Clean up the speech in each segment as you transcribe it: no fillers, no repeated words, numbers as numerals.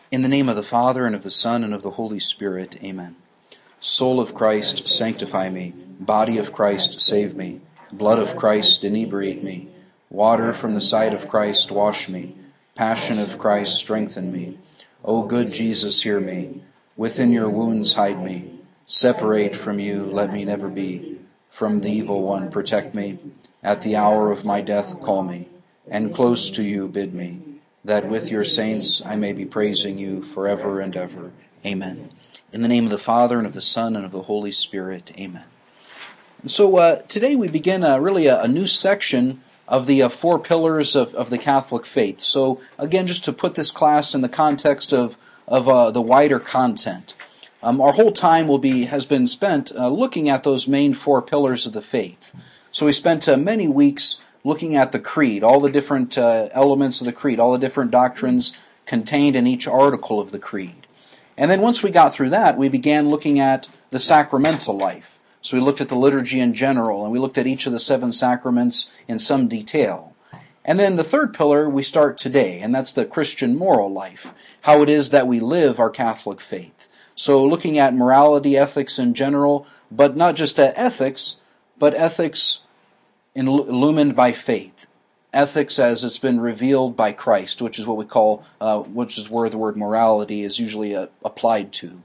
In the name of the Father, and of the Son, and of the Holy Spirit. Amen. Soul of Christ, sanctify me. Body of Christ, save me. Blood of Christ, inebriate me. Water from the side of Christ, wash me. Passion of Christ, strengthen me. O good Jesus, hear me. Within your wounds hide me. Separate from you, let me never be. From the evil one, protect me. At the hour of my death, call me. And close to you bid me, that with your saints I may be praising you forever and ever. Amen. In the name of the Father, and of the Son, and of the Holy Spirit. Amen. And so today we begin really a new section of the four pillars of the Catholic faith. So again, just to put this class in the context of the wider content. Our whole time has been spent looking at those main four pillars of the faith. So we spent many weeks looking at the creed, all the different elements of the creed, all the different doctrines contained in each article of the creed. And then once we got through that, we began looking at the sacramental life. So we looked at the liturgy in general, and we looked at each of the 7 sacraments in some detail. And then the third pillar we start today, and that's the Christian moral life, how it is that we live our Catholic faith. So looking at morality, ethics in general, but not just ethics, but ethics illumined by faith. Ethics as it's been revealed by Christ, which is what we call, which is where the word morality is usually applied to.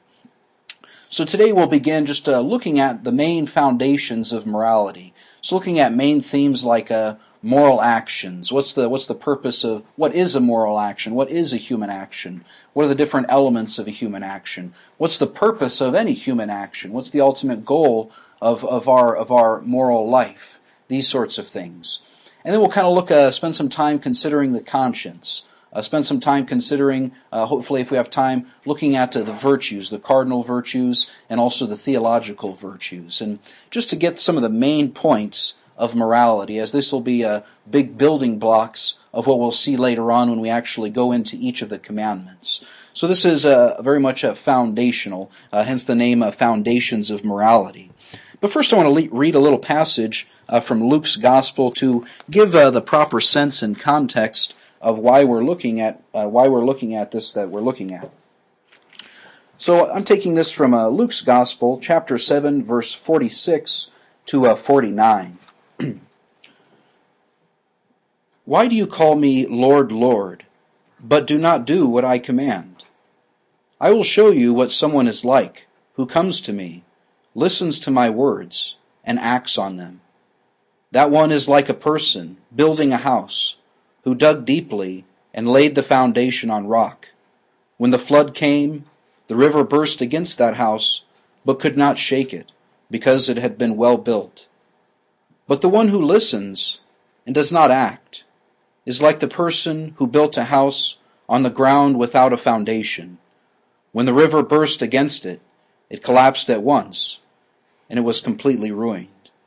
So today we'll begin just looking at the main foundations of morality. So looking at main themes like moral actions. What's the purpose of, what is a moral action? What is a human action? What are the different elements of a human action? What's the purpose of any human action? What's the ultimate goal of our moral life? These sorts of things. And then we'll kind of spend some time considering the conscience. Spend some time considering, hopefully if we have time, looking at the virtues, the cardinal virtues, and also the theological virtues. And just to get some of the main points of morality, as this will be big building blocks of what we'll see later on when we actually go into each of the commandments. So this is very much foundational, hence the name Foundations of Morality. But first I want to read a little passage from Luke's Gospel to give the proper sense and context of why we're looking at this that we're looking at. So I'm taking this from Luke's Gospel, chapter 7, verse 46 to 49. Why do you call me Lord, Lord, but do not do what I command? I will show you what someone is like who comes to me, listens to my words, and acts on them. That one is like a person building a house, who dug deeply and laid the foundation on rock. When the flood came, the river burst against that house, but could not shake it, because it had been well built. But the one who listens and does not act is like the person who built a house on the ground without a foundation. When the river burst against it, it collapsed at once, and it was completely ruined.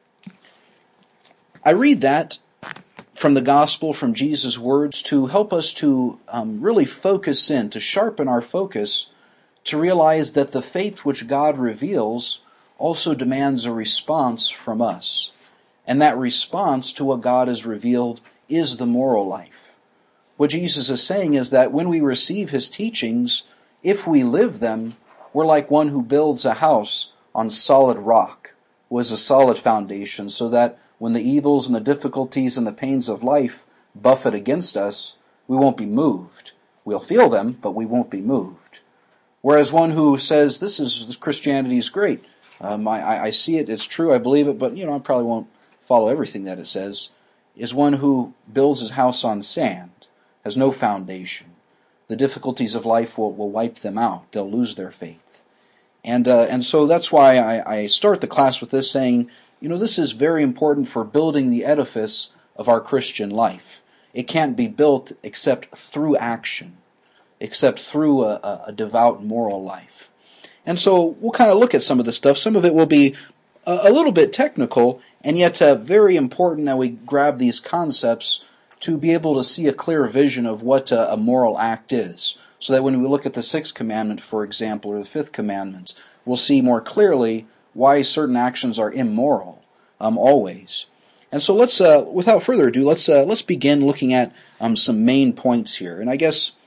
I read that from the Gospel, from Jesus' words, to help us to really focus in, to sharpen our focus, to realize that the faith which God reveals also demands a response from us. And that response to what God has revealed is the moral life. What Jesus is saying is that when we receive His teachings, if we live them, we're like one who builds a house on solid rock, with a solid foundation, so that when the evils and the difficulties and the pains of life buffet against us, we won't be moved. We'll feel them, but we won't be moved. Whereas one who says, Christianity is great, I see it, it's true, I believe it, but I probably won't follow everything that it says, is one who builds his house on sand, has no foundation. The difficulties of life will wipe them out. They'll lose their faith. And so that's why I start the class with this saying, this is very important for building the edifice of our Christian life. It can't be built except through action, except through a devout moral life. And so we'll kind of look at some of this stuff. Some of it will be a little bit technical, and yet very important that we grab these concepts to be able to see a clear vision of what a moral act is. So that when we look at the 6th commandment, for example, or the 5th commandment, we'll see more clearly why certain actions are immoral, always. And so let's, without further ado, let's begin looking at some main points here. And I guess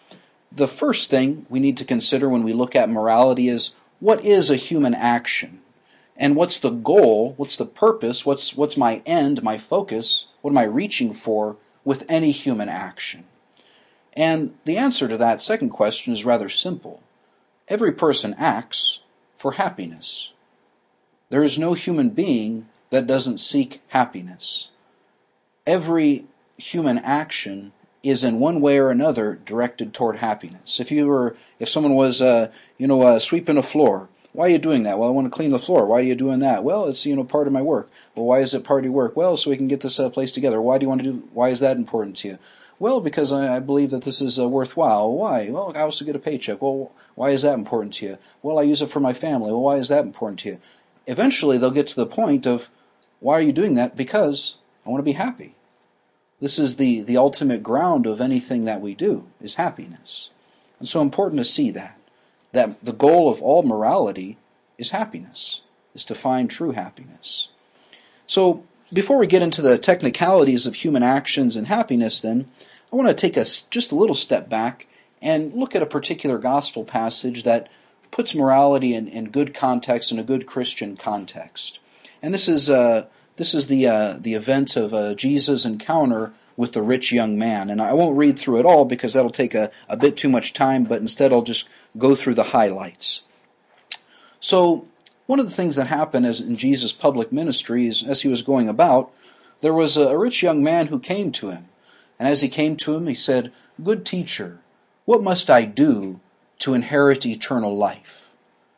the first thing we need to consider when we look at morality is, what is a human action? And what's the goal? What's the purpose? What's my end, my focus? What am I reaching for with any human action? And the answer to that second question is rather simple. Every person acts for happiness. There is no human being that doesn't seek happiness. Every human action is in one way or another directed toward happiness. If someone was, sweeping a floor, why are you doing that? Well, I want to clean the floor. Why are you doing that? Well, it's, part of my work. Well, why is it part of your work? Well, so we can get this place together. Why is that important to you? Well, because I believe that this is worthwhile. Why? Well, I also get a paycheck. Well, why is that important to you? Well, I use it for my family. Well, why is that important to you? Eventually, they'll get to the point of, why are you doing that? Because I want to be happy. This is the ultimate ground of anything that we do, is happiness. And so important to see that the goal of all morality is happiness, is to find true happiness. So, before we get into the technicalities of human actions and happiness then, I want to take just a little step back and look at a particular gospel passage that puts morality in good context, in a good Christian context. And this is the event of Jesus' encounter with the rich young man. And I won't read through it all because that'll take a bit too much time, but instead I'll just go through the highlights. So, one of the things that happened in Jesus' public ministry is, as he was going about, there was a rich young man who came to him. And as he came to him, he said, "Good teacher, what must I do to inherit eternal life?"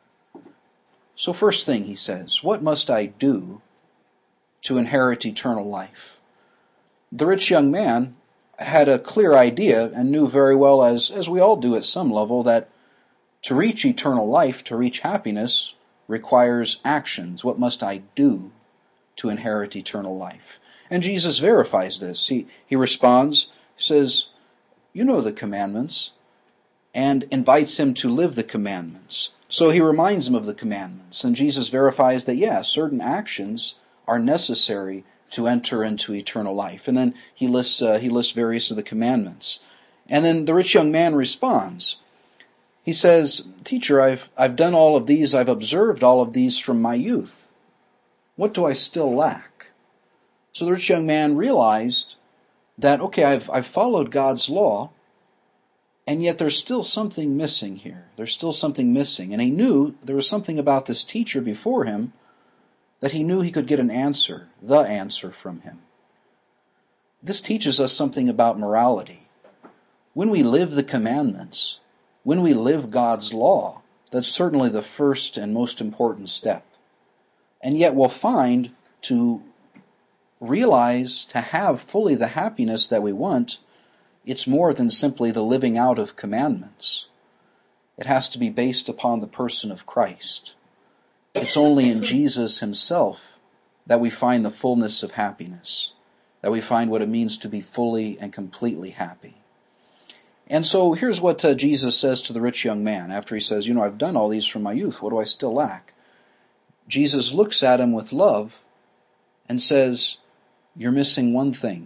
So first thing he says, what must I do to inherit eternal life? The rich young man had a clear idea and knew very well, as we all do at some level, that to reach eternal life, to reach happiness, requires actions. What must I do to inherit eternal life? And Jesus verifies this. He responds, says, "You know the commandments," and invites him to live the commandments. So he reminds him of the commandments, and Jesus verifies that, certain actions are necessary to enter into eternal life. And then he lists various of the commandments. And then the rich young man responds. He says, "Teacher, I've done all of these, I've observed all of these from my youth. What do I still lack?" So the rich young man realized that, okay, I've followed God's law, and yet there's still something missing here. There's still something missing. And he knew there was something about this teacher before him that he knew he could get the answer from him. This teaches us something about morality. When we live the commandments, when we live God's law, that's certainly the first and most important step. And yet we'll find to realize, to have fully the happiness that we want, it's more than simply the living out of commandments. It has to be based upon the person of Christ. It's only in Jesus himself that we find the fullness of happiness, that we find what it means to be fully and completely happy. And so here's what Jesus says to the rich young man after he says, "I've done all these from my youth. What do I still lack?" Jesus looks at him with love and says, "You're missing one thing.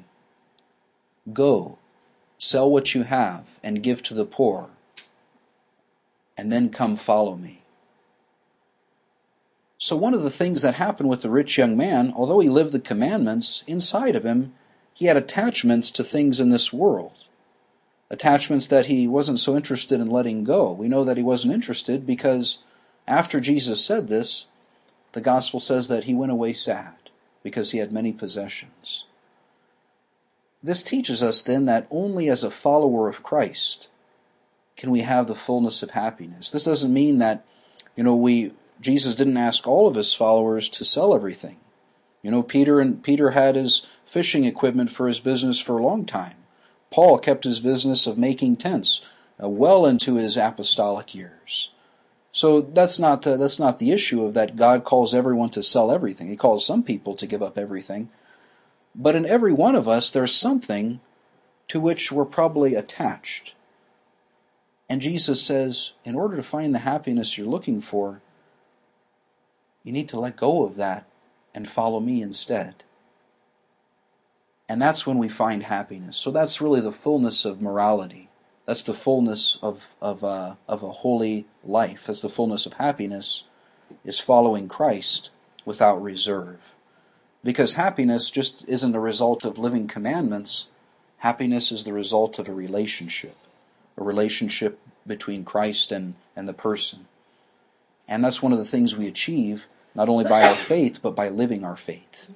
Go, sell what you have and give to the poor, and then come follow me." So one of the things that happened with the rich young man, although he lived the commandments, inside of him, he had attachments to things in this world. Attachments that he wasn't so interested in letting go. We know that he wasn't interested because after Jesus said this, the gospel says that he went away sad because he had many possessions. This teaches us then that only as a follower of Christ can we have the fullness of happiness. This doesn't mean that, Jesus didn't ask all of his followers to sell everything. Peter had his fishing equipment for his business for a long time. Paul kept his business of making tents well into his apostolic years. So that's not the issue of that God calls everyone to sell everything. He calls some people to give up everything. But in every one of us, there's something to which we're probably attached. And Jesus says, in order to find the happiness you're looking for, you need to let go of that and follow me instead. And that's when we find happiness. So that's really the fullness of morality. That's the fullness of a holy life. That's the fullness of happiness, is following Christ without reserve. Because happiness just isn't a result of living commandments. Happiness is the result of a relationship between Christ and the person. And that's one of the things we achieve, not only by our faith, but by living our faith.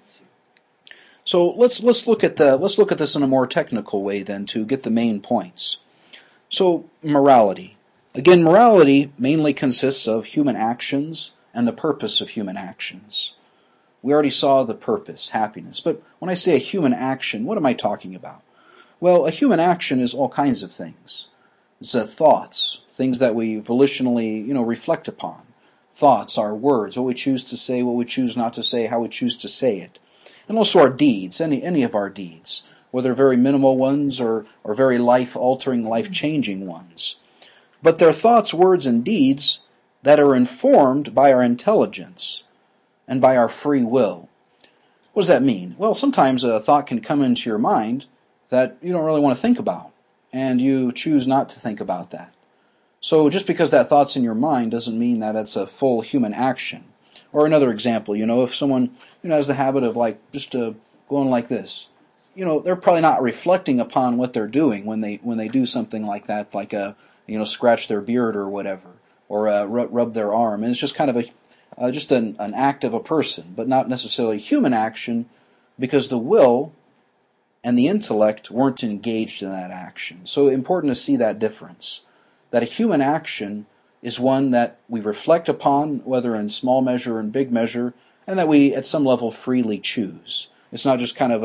So let's look at this in a more technical way then to get the main points. So morality. Again, morality mainly consists of human actions and the purpose of human actions. We already saw the purpose, happiness. But when I say a human action, what am I talking about? Well, a human action is all kinds of things. It's thoughts, things that we volitionally, reflect upon. Thoughts, our words, what we choose to say, what we choose not to say, how we choose to say it. And also our deeds, any of our deeds, whether very minimal ones or very life-altering, life-changing ones. But they're thoughts, words, and deeds that are informed by our intelligence and by our free will. What does that mean? Well, sometimes a thought can come into your mind that you don't really want to think about, and you choose not to think about that. So just because that thought's in your mind doesn't mean that it's a full human action. Or another example, if someone has the habit of just going like this, they're probably not reflecting upon what they're doing when they do something like that, like scratch their beard or whatever, or rub their arm, and it's just kind of just an act of a person, but not necessarily human action, because the will and the intellect weren't engaged in that action. So important to see that difference, that a human action is one that we reflect upon, whether in small measure or in big measure, and that we at some level freely choose. It's not just kind of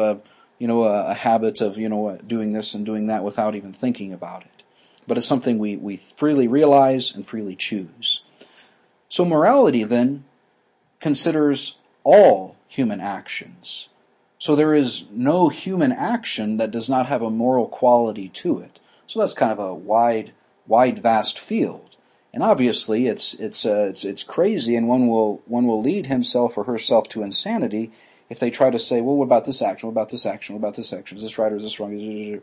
a habit of doing this and doing that without even thinking about it, but it's something we freely realize and freely choose. So morality then considers all human actions. So there is no human action that does not have a moral quality to it. So that's kind of a wide, vast field. And obviously it's crazy, and one will lead himself or herself to insanity if they try to say, well, what about this action? What about this action? What about this action? Is this right or is this wrong?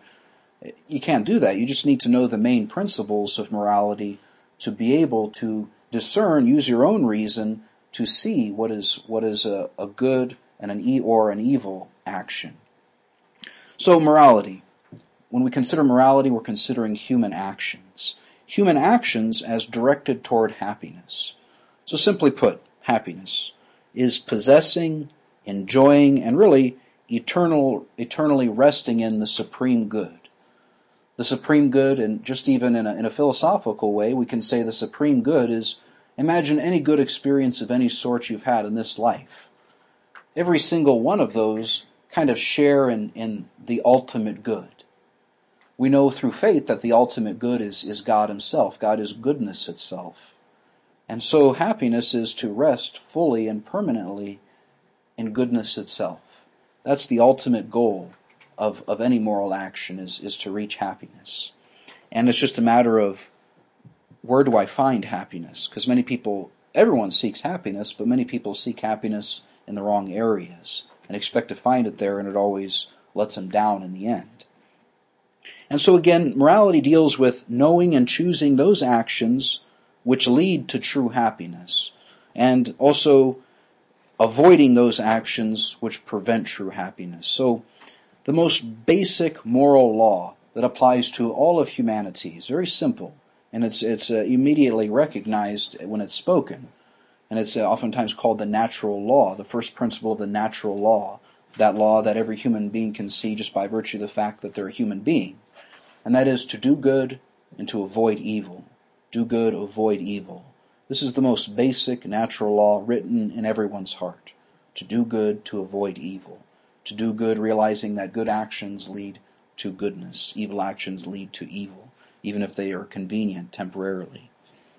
You can't do that. You just need to know the main principles of morality to be able to discern, use your own reason to see what is a good and an evil action. So morality. When we consider morality, we're considering human actions. Human actions as directed toward happiness. So simply put, happiness is possessing, enjoying, and really eternally resting in the supreme good. The supreme good, and just even in a philosophical way, we can say the supreme good is, imagine any good experience of any sort you've had in this life. Every single one of those kind of share in the ultimate good. We know through faith that the ultimate good is God himself. God is goodness itself. And so happiness is to rest fully and permanently in goodness itself. That's the ultimate goal of any moral action is to reach happiness. And it's just a matter of, where do I find happiness? Because everyone seeks happiness, but many people seek happiness in the wrong areas and expect to find it there, and it always lets them down in the end. And so again, morality deals with knowing and choosing those actions which lead to true happiness, and also avoiding those actions which prevent true happiness. So the most basic moral law that applies to all of humanity is very simple, and it's immediately recognized when it's spoken. And it's oftentimes called the natural law, the first principle of the natural law, that law that every human being can see just by virtue of the fact that they're a human being. And that is to do good and to avoid evil. Do good, avoid evil. This is the most basic natural law written in everyone's heart. To do good, to avoid evil. To do good, realizing that good actions lead to goodness. Evil actions lead to evil, even if they are convenient temporarily.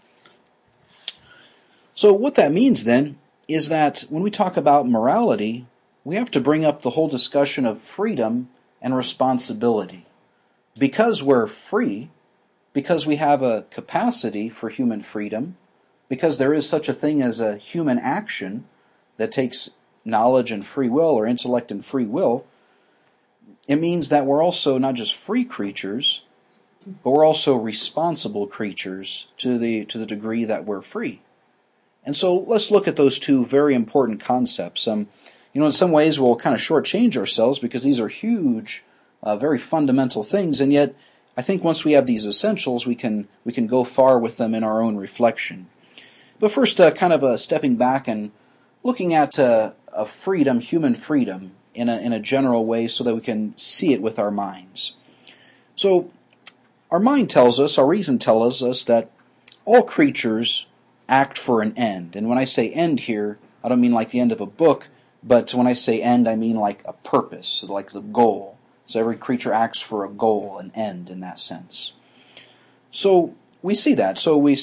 So what that means then is that when we talk about morality, we have to bring up the whole discussion of freedom and responsibility. Because we're free, because we have a capacity for human freedom, because there is such a thing as a human action that takes knowledge and free will, or intellect and free will, it means that we're also not just free creatures, but we're also responsible creatures to the degree that we're free. And so let's look at those two very important concepts. In some ways we'll kind of shortchange ourselves because these are huge, very fundamental things, and yet I think once we have these essentials, we can go far with them in our own reflection. But first, kind of stepping back and looking at a freedom, human freedom, in a general way, so that we can see it with our minds. So, our mind tells us, our reason tells us that all creatures act for an end. And when I say end here, I don't mean like the end of a book, but when I say end, I mean like a purpose, like the goal. So every creature acts for a goal, an end in that sense. So we see that.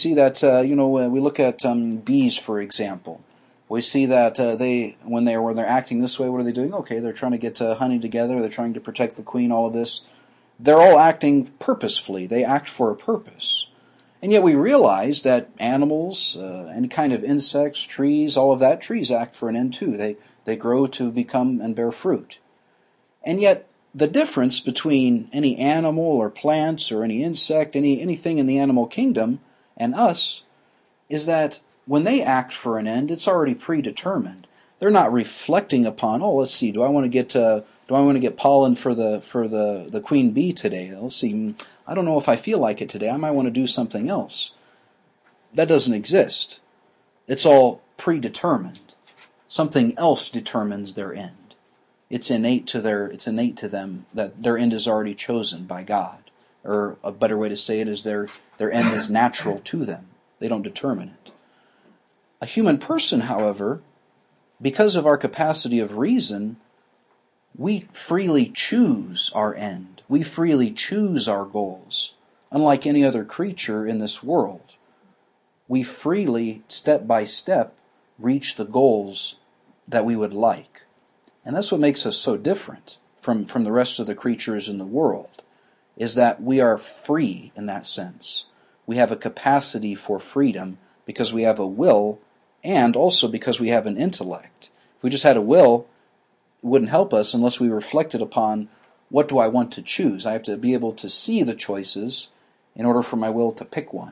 We look at bees, for example. We see that when they're acting this way, what are they doing? Okay, they're trying to get honey together. They're trying to protect the queen. All of this, they're all acting purposefully. They act for a purpose. And yet we realize that animals, any kind of insects, trees, all of that, trees act for an end too. They grow to become and bear fruit. And yet the difference between any animal or plants or any insect, anything in the animal kingdom, and us, is that when they act for an end, it's already predetermined. They're not reflecting upon, let's see, do I want to get pollen for the queen bee today? Let's see, I don't know if I feel like it today. I might want to do something else. That doesn't exist. It's all predetermined. Something else determines their end. It's innate to them that their end is already chosen by God. Or a better way to say it is their end is natural to them. They don't determine it. A human person, however, because of our capacity of reason, we freely choose our end. We freely choose our goals. Unlike any other creature in this world, we freely, step by step, reach the goals that we would like. And that's what makes us so different from the rest of the creatures in the world, is that we are free in that sense. We have a capacity for freedom because we have a will, and also because we have an intellect. If we just had a will, it wouldn't help us unless we reflected upon, what do I want to choose? I have to be able to see the choices in order for my will to pick one.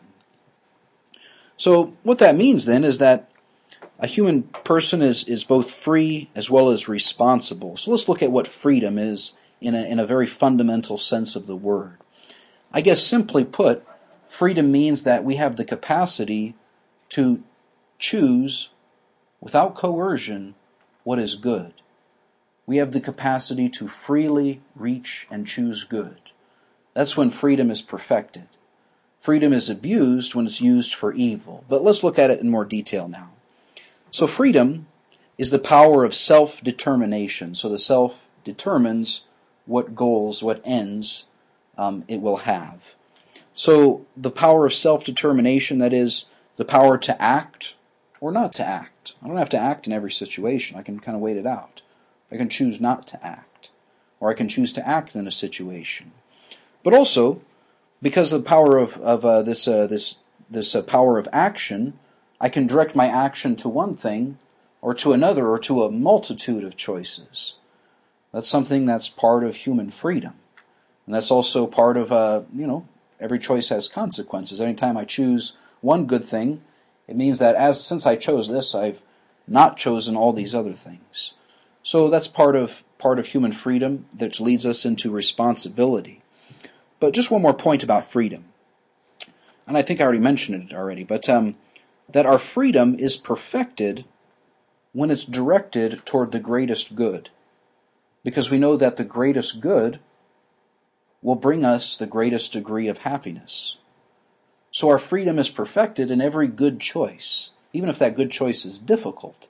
So what that means then is that a human person is both free as well as responsible. So let's look at what freedom is in a very fundamental sense of the word. I guess simply put, freedom means that we have the capacity to choose, without coercion, what is good. We have the capacity to freely reach and choose good. That's when freedom is perfected. Freedom is abused when it's used for evil. But let's look at it in more detail now. So freedom is the power of self-determination. So the self determines what goals, what ends it will have. So the power of self-determination, that is the power to act or not to act. I don't have to act in every situation. I can kind of wait it out. I can choose not to act, or I can choose to act in a situation. But also, because of the power of this power of action, I can direct my action to one thing, or to another, or to a multitude of choices. That's something that's part of human freedom, and that's also part of every choice has consequences. Anytime I choose one good thing, it means that since I chose this, I've not chosen all these other things. So that's part of human freedom that leads us into responsibility. But just one more point about freedom. And I think I already mentioned it already, but that our freedom is perfected when it's directed toward the greatest good. Because we know that the greatest good will bring us the greatest degree of happiness. So our freedom is perfected in every good choice, even if that good choice is difficult.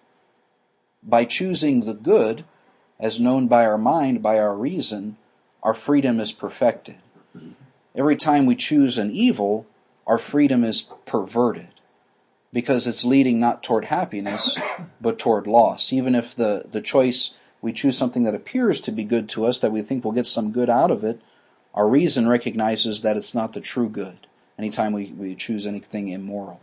By choosing the good, as known by our mind, by our reason, our freedom is perfected. Every time we choose an evil, our freedom is perverted, because it's leading not toward happiness, but toward loss. Even if the choice, we choose something that appears to be good to us, that we think we'll get some good out of it, our reason recognizes that it's not the true good, anytime we choose anything immoral.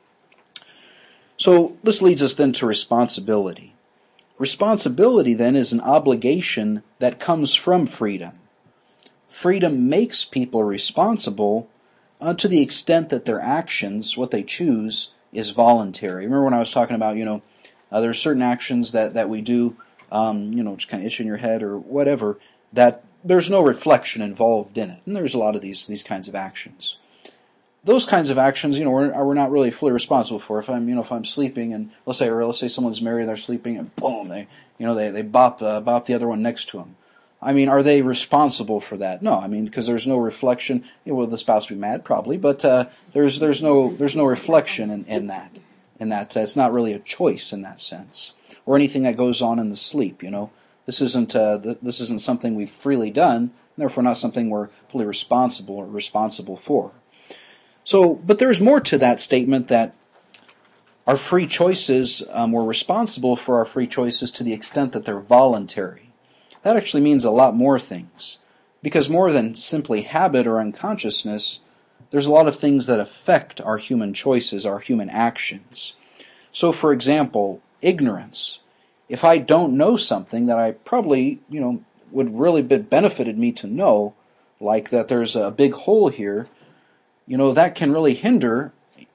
So this leads us then to responsibility. Responsibility then is an obligation that comes from freedom. freedom makes people responsible to the extent that their actions, what they choose, is voluntary. Remember when I was talking about, there are certain actions that we do, just kind of itching your head or whatever, that there's no reflection involved in it. And there's a lot of these kinds of actions. Those kinds of actions, we're not really fully responsible for. If I'm sleeping, and let's say someone's married, they're sleeping, and boom, they bop the other one next to them. I mean, are they responsible for that? No, because there's no reflection. Will the spouse be mad? Probably, but there's no reflection in that. It's not really a choice in that sense, or anything that goes on in the sleep. This isn't something we've freely done, and therefore not something we're fully responsible for. So, but there's more to that statement, that our free choices, we're responsible for our free choices to the extent that they're voluntary. That actually means a lot more things, because more than simply habit or unconsciousness, there's a lot of things that affect our human choices, our human actions. So, for example, ignorance. If I don't know something that I probably, would really be benefited me to know, like that there's a big hole here, that can really hinder,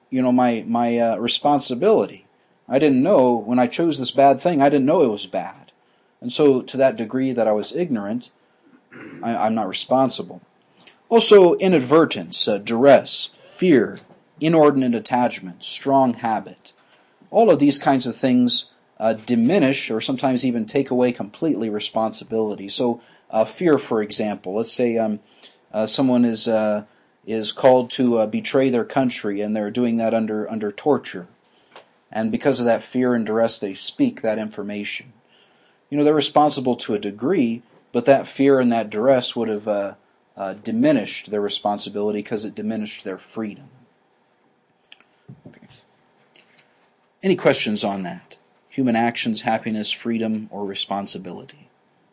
my responsibility. I didn't know when I chose this bad thing, I didn't know it was bad. And so to that degree that I was ignorant, I'm not responsible. Also, inadvertence, duress, fear, inordinate attachment, strong habit. All of these kinds of things diminish or sometimes even take away completely responsibility. So fear, for example, let's say someone is called to betray their country, and they're doing that under torture. And because of that fear and duress, they speak that information. They're responsible to a degree, but that fear and that duress would have diminished their responsibility because it diminished their freedom. Okay. Any questions on that? Human actions, happiness, freedom, or responsibility?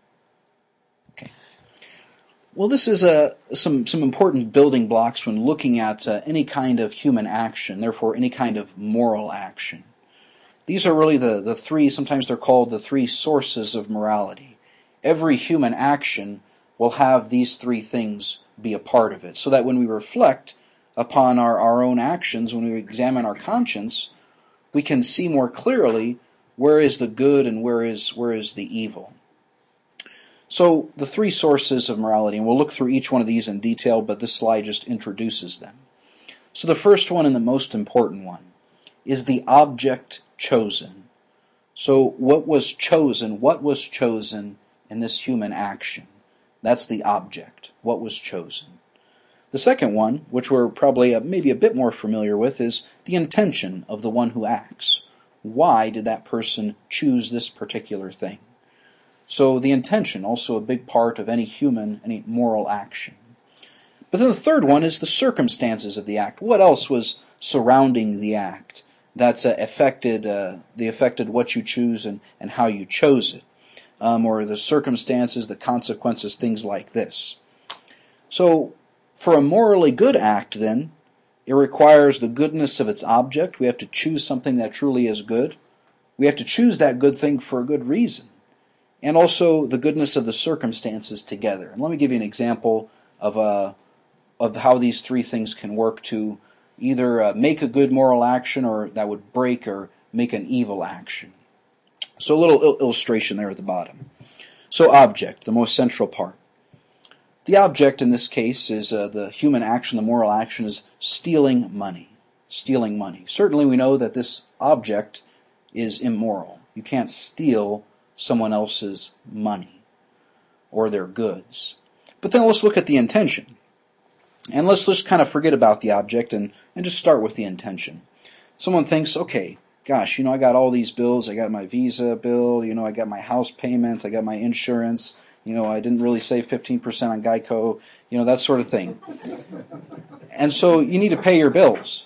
Okay. Well, this is some important building blocks when looking at any kind of human action, therefore any kind of moral action. These are really the three, sometimes they're called the three sources of morality. Every human action will have these three things be a part of it, so that when we reflect upon our own actions, when we examine our conscience, we can see more clearly where is the good and where is the evil. So the three sources of morality, and we'll look through each one of these in detail, but this slide just introduces them. So the first one and the most important one is the object chosen. So what was chosen in this human action? That's the object, what was chosen. The second one, which we're probably maybe a bit more familiar with, is the intention of the one who acts. Why did that person choose this particular thing? So the intention, also a big part of any moral action. But then the third one is the circumstances of the act. What else was surrounding the act that's affected what you choose and how you chose it? Or the circumstances, the consequences, things like this. So for a morally good act, then, it requires the goodness of its object. We have to choose something that truly is good. We have to choose that good thing for a good reason. And also the goodness of the circumstances together. And let me give you an example of how these three things can work to either make a good moral action or that would break or make an evil action. So a little illustration there at the bottom. So object, the most central part. The object in this case is the human action, the moral action is stealing money. Stealing money. Certainly we know that this object is immoral. You can't steal someone else's money or their goods. But then let's look at the intention. And let's just kind of forget about the object and just start with the intention. Someone thinks, okay, gosh, I got all these bills. I got my Visa bill, I got my house payments, I got my insurance, I didn't really save 15% on Geico, that sort of thing. And so you need to pay your bills.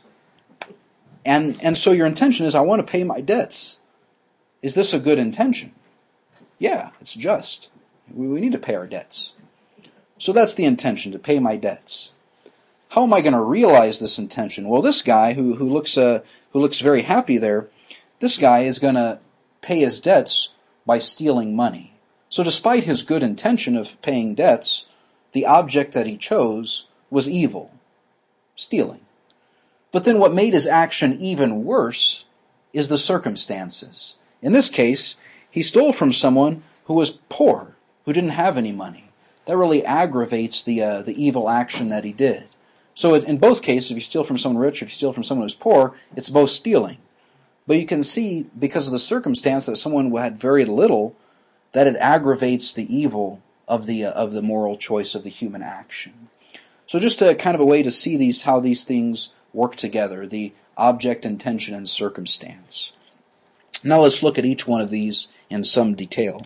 And so your intention is, I want to pay my debts. Is this a good intention? Yeah, it's just. We need to pay our debts. So that's the intention, to pay my debts. How am I going to realize this intention? Well, this guy who looks very happy there, this guy is going to pay his debts by stealing money. So despite his good intention of paying debts, the object that he chose was evil, stealing. But then what made his action even worse is the circumstances. In this case, he stole from someone who was poor, who didn't have any money. That really aggravates the evil action that he did. So in both cases, if you steal from someone rich, if you steal from someone who's poor, it's both stealing. But you can see, because of the circumstance that someone who had very little, that it aggravates the evil of the moral choice of the human action. So just a kind of a way to see how these things work together, the object, intention, and circumstance. Now let's look at each one of these in some detail.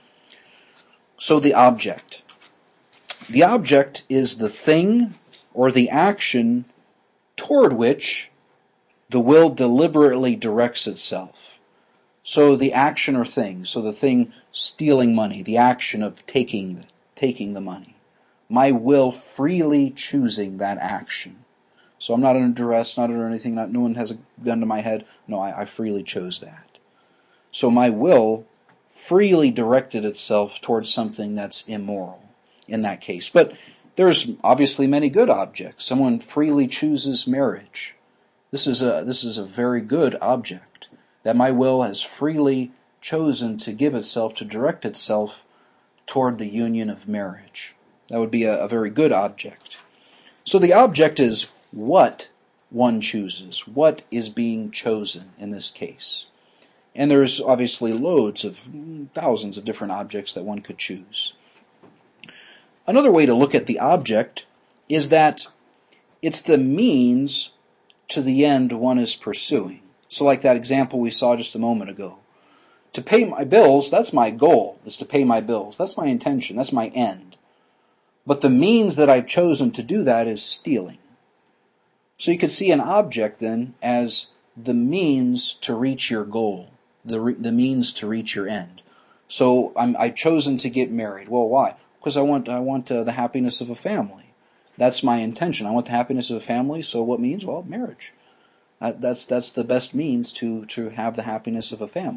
So the object. The object is the thing or the action toward which the will deliberately directs itself. So the action or thing, so the thing stealing money, the action of taking the money. My will freely choosing that action. So I'm not under duress, not under anything, no one has a gun to my head. No, I freely chose that. So my will freely directed itself towards something that's immoral in that case. But there's obviously many good objects. Someone freely chooses marriage. This is a very good object, that my will has freely chosen to give itself, to direct itself toward the union of marriage. That would be a very good object. So the object is what one chooses, what is being chosen in this case. And there's obviously loads of thousands of different objects that one could choose. Another way to look at the object is that it's the means to the end one is pursuing. So like that example we saw just a moment ago. To pay my bills, that's my goal, is to pay my bills. That's my intention, that's my end. But the means that I've chosen to do that is stealing. So you could see an object then as the means to reach your goal, the means to reach your end. So I've chosen to get married. Well, why? Because I want the happiness of a family. That's my intention. I want the happiness of a family. So what means? Well, marriage. That's the best means to have the happiness of a family.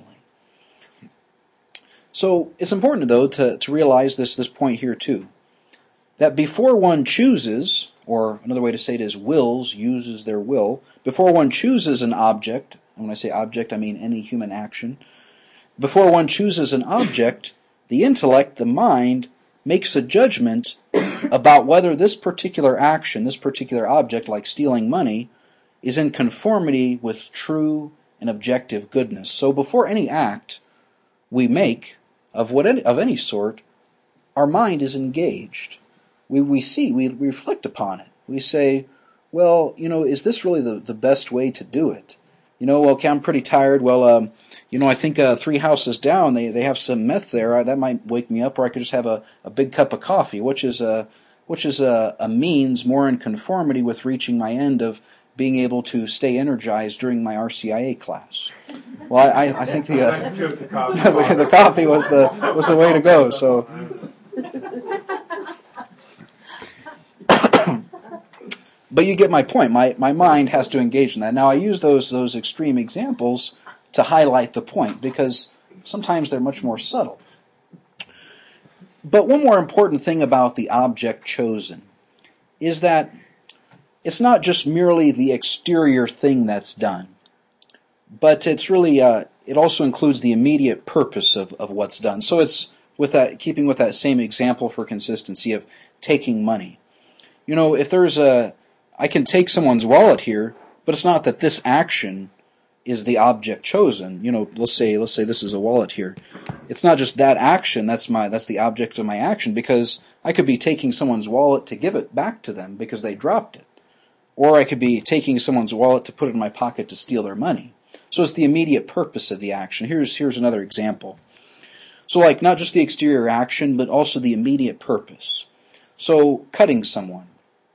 So it's important, though, to realize this point here too, that before one chooses, or another way to say it is wills, uses their will, before one chooses an object, and when I say object I mean any human action, before one chooses an object, the intellect, the mind, makes a judgment about whether this particular action, this particular object, like stealing money, is in conformity with true and objective goodness. So before any act we make of any sort, our mind is engaged. We reflect upon it. We say, well, is this really the best way to do it? Okay, I'm pretty tired. Well, I think 3 houses down, they have some meth there. That might wake me up, or I could just have a big cup of coffee, which is a means more in conformity with reaching my end of being able to stay energized during my RCIA class. Well, I think the coffee was the way to go. So. But you get my point. My mind has to engage in that. Now I use those extreme examples to highlight the point, because sometimes they're much more subtle. But one more important thing about the object chosen is that it's not just merely the exterior thing that's done, but it's really it also includes the immediate purpose of what's done. So it's keeping with that same example for consistency of taking money. If there's I can take someone's wallet here, but it's not that this action is the object chosen. Let's say this is a wallet here. It's not just that action that's the object of my action, because I could be taking someone's wallet to give it back to them because they dropped it. Or I could be taking someone's wallet to put it in my pocket to steal their money. So it's the immediate purpose of the action. Here's another example. So like not just the exterior action, but also the immediate purpose. So cutting someone.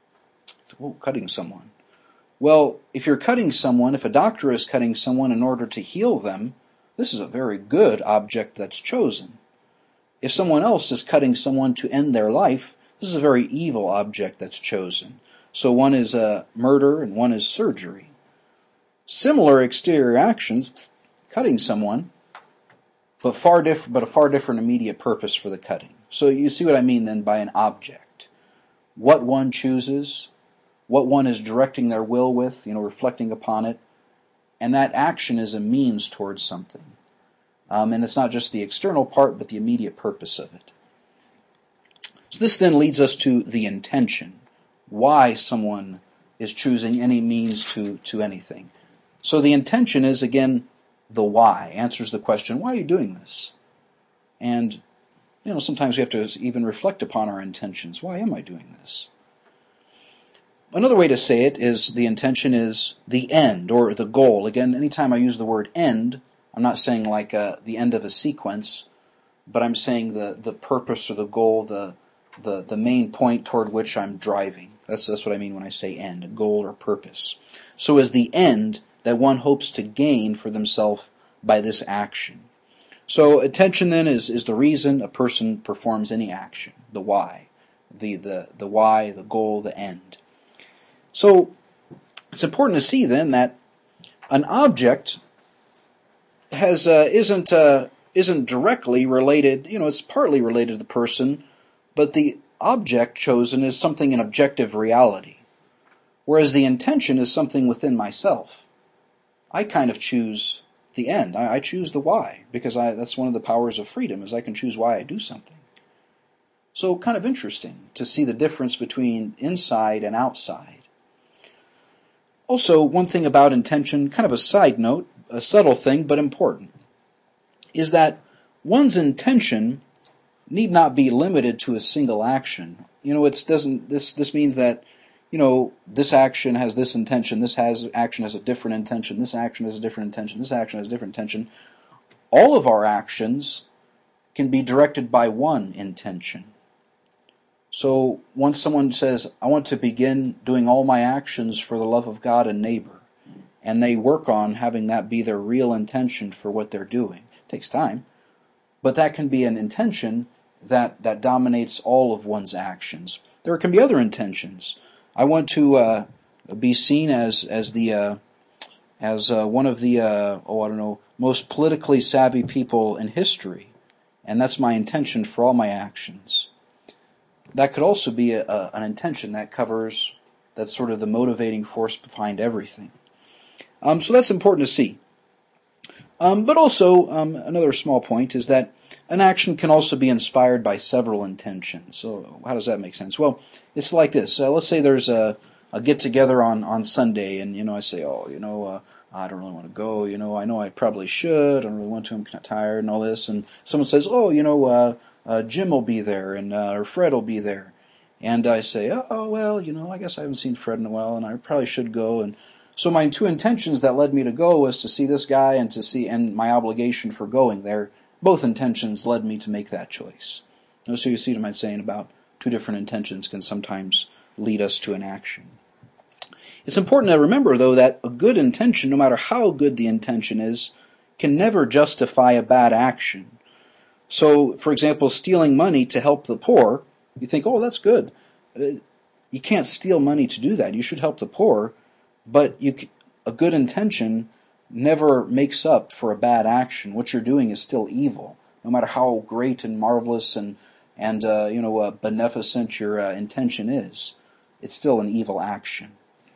Well, if you're cutting someone, if a doctor is cutting someone in order to heal them, this is a very good object that's chosen. If someone else is cutting someone to end their life, this is a very evil object that's chosen. So one is murder and one is surgery. Similar exterior actions, cutting someone, but a far different immediate purpose for the cutting. So you see what I mean then by an object. what one chooses, what one is directing their will with, reflecting upon it, and that action is a means towards something. And it's not just the external part, but the immediate purpose of it. So this then leads us to the intention, why someone is choosing any means to anything. So the intention is, again, the why, answers the question, why are you doing this? And, sometimes we have to even reflect upon our intentions. Why am I doing this? Another way to say it is the intention is the end or the goal. Again, anytime I use the word end, I'm not saying like the end of a sequence, but I'm saying the purpose or the goal, the main point toward which I'm driving. That's what I mean when I say end, a goal or purpose. So is the end that one hopes to gain for themselves by this action. So attention then is the reason a person performs any action, the why, the why, the goal, the end. So it's important to see then that an object isn't directly related. It's partly related to the person, but the object chosen is something in objective reality, whereas the intention is something within myself. I kind of choose the end. I choose the why, because that's one of the powers of freedom, is I can choose why I do something. So kind of interesting to see the difference between inside and outside. Also, one thing about intention, kind of a side note, a subtle thing but important, is that one's intention need not be limited to a single action. This means that this action has this intention, this action has a different intention, this action has a different intention, this action has a different intention. All of our actions can be directed by one intention. So once someone says, I want to begin doing all my actions for the love of God and neighbor, and they work on having that be their real intention for what they're doing. It takes time, but that can be an intention that dominates all of one's actions. There can be other intentions. I want to be seen as one of the most politically savvy people in history, and that's my intention for all my actions. That could also be an intention that's sort of the motivating force behind everything. So that's important to see. But also, another small point is that an action can also be inspired by several intentions. So how does that make sense? Well, it's like this. Let's say there's a get-together on Sunday, and I say, I don't really want to go. I know I probably should. I don't really want to. I'm kind of tired and all this. And someone says, Jim will be there, and or Fred will be there. And I say, I guess I haven't seen Fred in a while, and I probably should go. And so my two intentions that led me to go was to see this guy and my obligation for going there. Both intentions led me to make that choice. So you see what I'm saying about two different intentions can sometimes lead us to an action. It's important to remember, though, that a good intention, no matter how good the intention is, can never justify a bad action. So, for example, stealing money to help the poor, you think, that's good. You can't steal money to do that. You should help the poor, but a good intention never makes up for a bad action. What you're doing is still evil, no matter how great and marvelous and beneficent your intention is. It's still an evil action.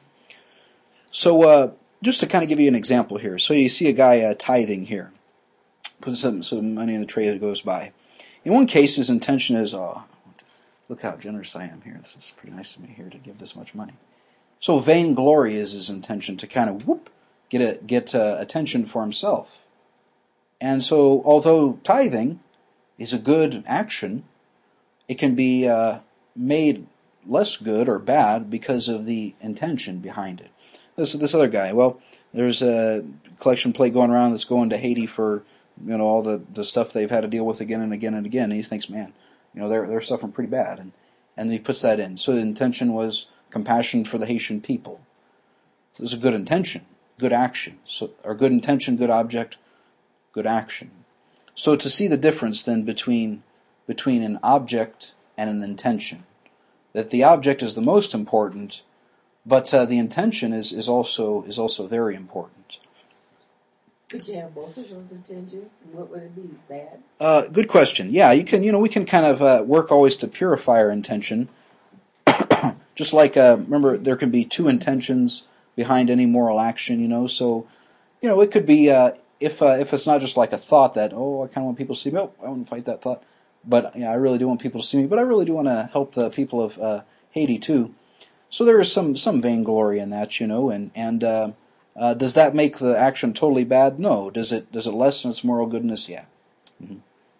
So, just to kind of give you an example here. So you see a guy tithing here, putting some money in the tray that goes by. In one case, his intention is, look how generous I am here. This is pretty nice of me here to give this much money. So vainglory is his intention, to kind of get attention for himself. And so, although tithing is a good action, it can be made less good or bad because of the intention behind it. This other guy, there's a collection plate going around that's going to Haiti for all the stuff they've had to deal with again and again and again. And he thinks, man, they're suffering pretty bad, and he puts that in. So the intention was compassion for the Haitian people. It was a good intention, good action. So, or good intention, good object, good action. So to see the difference then between an object and an intention, that the object is the most important, but the intention is also very important. Could you have both of those intentions? What would it be? Bad? Good question. Yeah, you can. We can kind of work always to purify our intention. Just like, remember, there can be two intentions behind any moral action, so, it could be, if it's not just like a thought that, oh, I kind of want people to see me, oh, I want to fight that thought, but I really do want people to see me, but I really do want to help the people of Haiti too. So there is some vainglory in that, and does that make the action totally bad? No. Does it lessen its moral goodness? Yeah. Mm-hmm.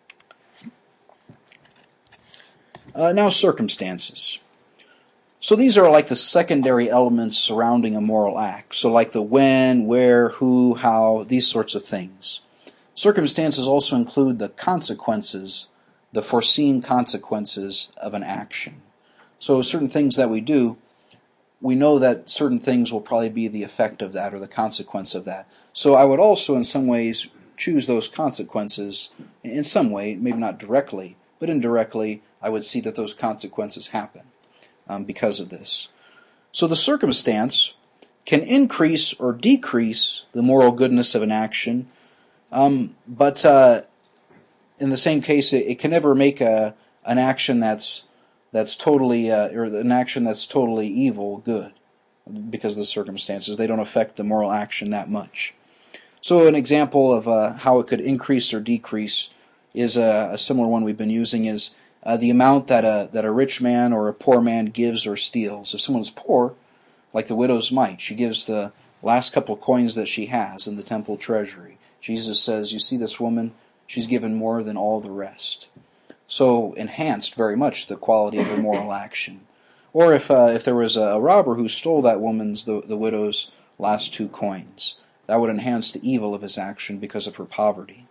Now circumstances. So these are like the secondary elements surrounding a moral act. So like the when, where, who, how, these sorts of things. Circumstances also include the consequences, the foreseen consequences of an action. So certain things that we do, we know that certain things will probably be the effect of that or the consequence of that. So I would also in some ways choose those consequences in some way, maybe not directly, but indirectly I would see that those consequences happen. Because of this. So the circumstance can increase or decrease the moral goodness of an action, but in the same case, it can never make an action that's totally or an action that's totally evil good, because of the circumstances. They don't affect the moral action that much. So an example of how it could increase or decrease is a similar one we've been using is. The amount that a rich man or a poor man gives or steals. If someone's poor, like the widow's mite, she gives the last couple coins that she has in the temple treasury. Jesus says, you see this woman, she's given more than all the rest. So enhanced very much the quality of her moral action. Or if there was a robber who stole that woman's, the widow's last 2 coins, that would enhance the evil of his action because of her poverty.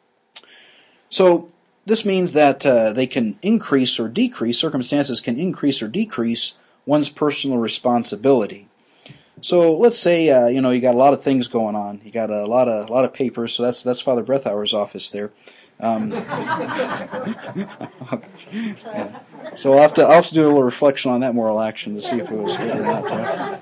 So this means that they can increase or decrease, circumstances can increase or decrease one's personal responsibility. So let's say you got a lot of things going on. You got a lot of papers. So that's Father Breathauer's office there. Yeah. So I'll have to do a little reflection on that moral action to see if it was good or not.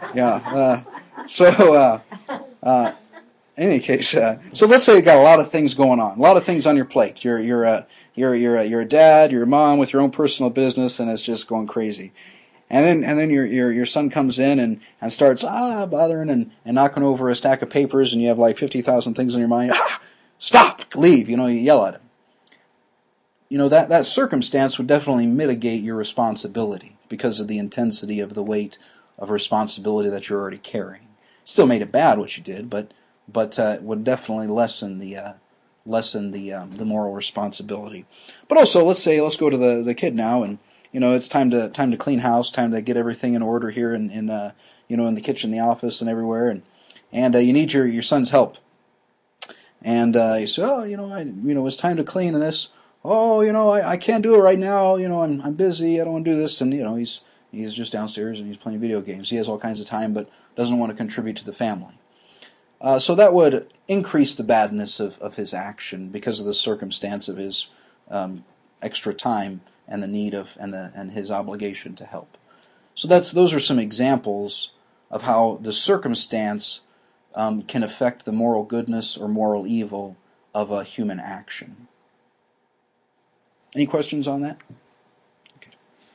In any case, so let's say you got a lot of things going on, a lot of things on your plate. You're a dad, you're a mom with your own personal business, and it's just going crazy. And then your son comes in and starts bothering and knocking over a stack of papers, and you have like 50,000 things on your mind. Stop, leave. You yell at him. That circumstance would definitely mitigate your responsibility because of the intensity of the weight of responsibility that you're already carrying. Still made it bad what you did, but would definitely lessen the moral responsibility. But also, let's go to the kid now, and it's time to clean house, time to get everything in order here in the kitchen, the office, and everywhere, and you need your son's help. And you say, it's time to clean and this. Oh, I can't do it right now. I'm busy. I don't want to do this. And he's just downstairs and he's playing video games. He has all kinds of time, but doesn't want to contribute to the family. So that would increase the badness of his action because of the circumstance of his extra time and the need of and his obligation to help. So those are some examples of how the circumstance can affect the moral goodness or moral evil of a human action. Any questions on that? Okay.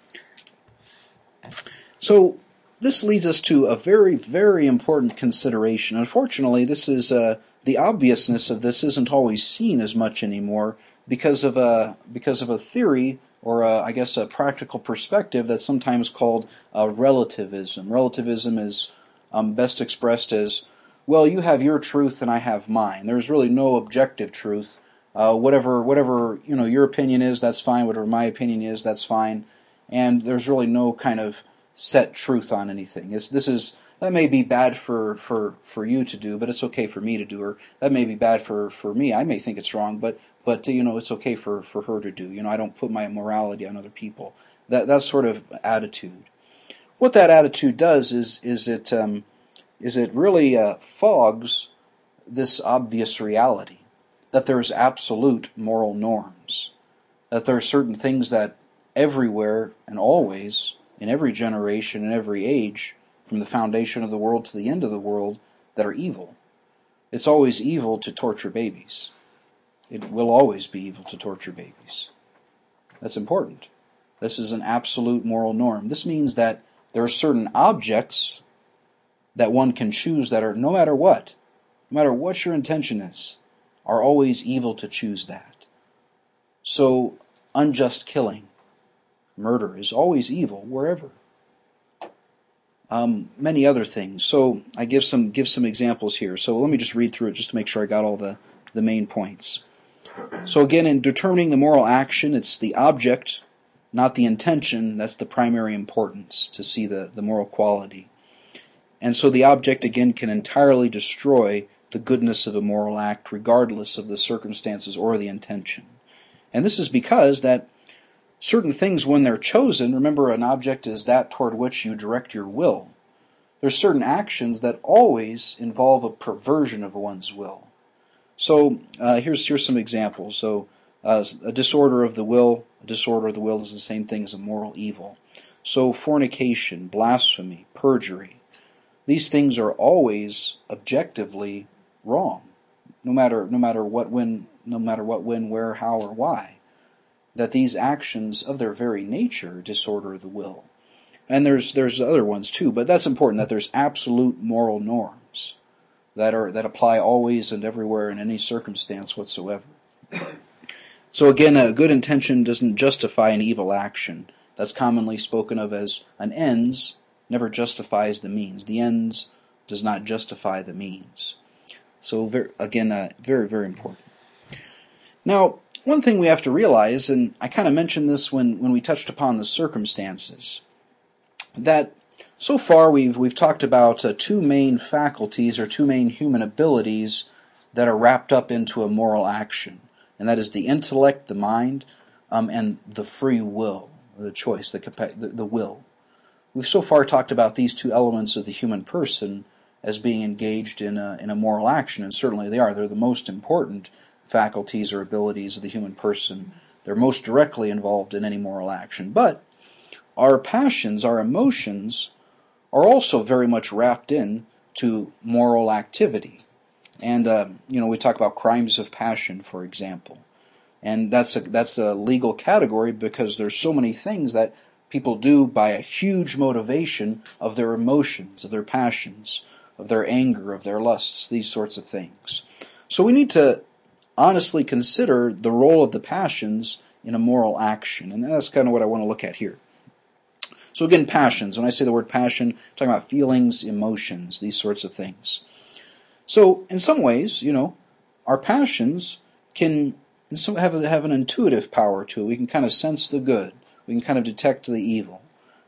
So this leads us to a very, very important consideration. Unfortunately, this is the obviousness of this isn't always seen as much anymore because of a theory or I guess a practical perspective that's sometimes called relativism. Relativism is best expressed as, well, you have your truth and I have mine. There's really no objective truth. Whatever your opinion is, that's fine. Whatever my opinion is, that's fine. And there's really no kind of set truth on anything. That may be bad for you to do, but it's okay for me to do. Or that may be bad for me. I may think it's wrong, but it's okay for her to do. I don't put my morality on other people. That sort of attitude. What that attitude does is it really fogs this obvious reality that there's absolute moral norms, that there are certain things that everywhere and always, in every generation and every age, from the foundation of the world to the end of the world, that are evil. It's always evil to torture babies. It will always be evil to torture babies. That's important. This is an absolute moral norm. This means that there are certain objects that one can choose that are, no matter what your intention is, are always evil to choose that. So, unjust killing, murder, is always evil wherever. Many other things. So I give some examples here. So let me just read through it just to make sure I got all the main points. So again, in determining the moral action, it's the object, not the intention, that's the primary importance to see the moral quality. And so the object, again, can entirely destroy the goodness of a moral act regardless of the circumstances or the intention. And this is because that certain things, when they're chosen, remember, an object is that toward which you direct your will. There's certain actions that always involve a perversion of one's will. So here's some examples. So a disorder of the will is the same thing as a moral evil. So fornication, blasphemy, perjury, these things are always objectively wrong, no matter what, when, where, how, or why. That these actions of their very nature disorder the will. And there's other ones too, but that's important, that there's absolute moral norms that apply always and everywhere in any circumstance whatsoever. So again, a good intention doesn't justify an evil action. That's commonly spoken of as an ends never justifies the means. The ends does not justify the means. So very, very important. Now, one thing we have to realize, and I kind of mentioned this when we touched upon the circumstances, that so far we've talked about two main faculties or two main human abilities that are wrapped up into a moral action, and that is the intellect, the mind, and the free will, the choice, the will. We've so far talked about these two elements of the human person as being engaged in a moral action, and certainly they are. They're the most important faculties or abilities of the human person. They're most directly involved in any moral action. But our passions, our emotions, are also very much wrapped in to moral activity. And we talk about crimes of passion, for example, and that's a legal category because there's so many things that people do by a huge motivation of their emotions, of their passions, of their anger, of their lusts, these sorts of things. So we need to honestly consider the role of the passions in a moral action, and that's kind of what I want to look at here. So again, passions. When I say the word passion, I'm talking about feelings, emotions, these sorts of things. So in some ways, our passions can have an intuitive power to it. We can kind of sense the good. We can kind of detect the evil.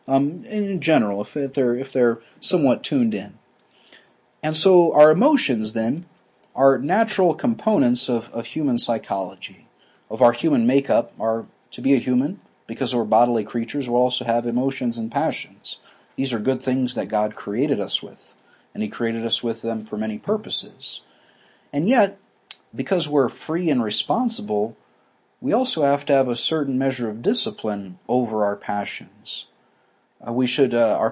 In general, if they're somewhat tuned in. And so our emotions then are natural components of human psychology, of our human makeup. To be a human, because we're bodily creatures, we'll also have emotions and passions. These are good things that God created us with, and He created us with them for many purposes. And yet, because we're free and responsible, we also have to have a certain measure of discipline over our passions. We should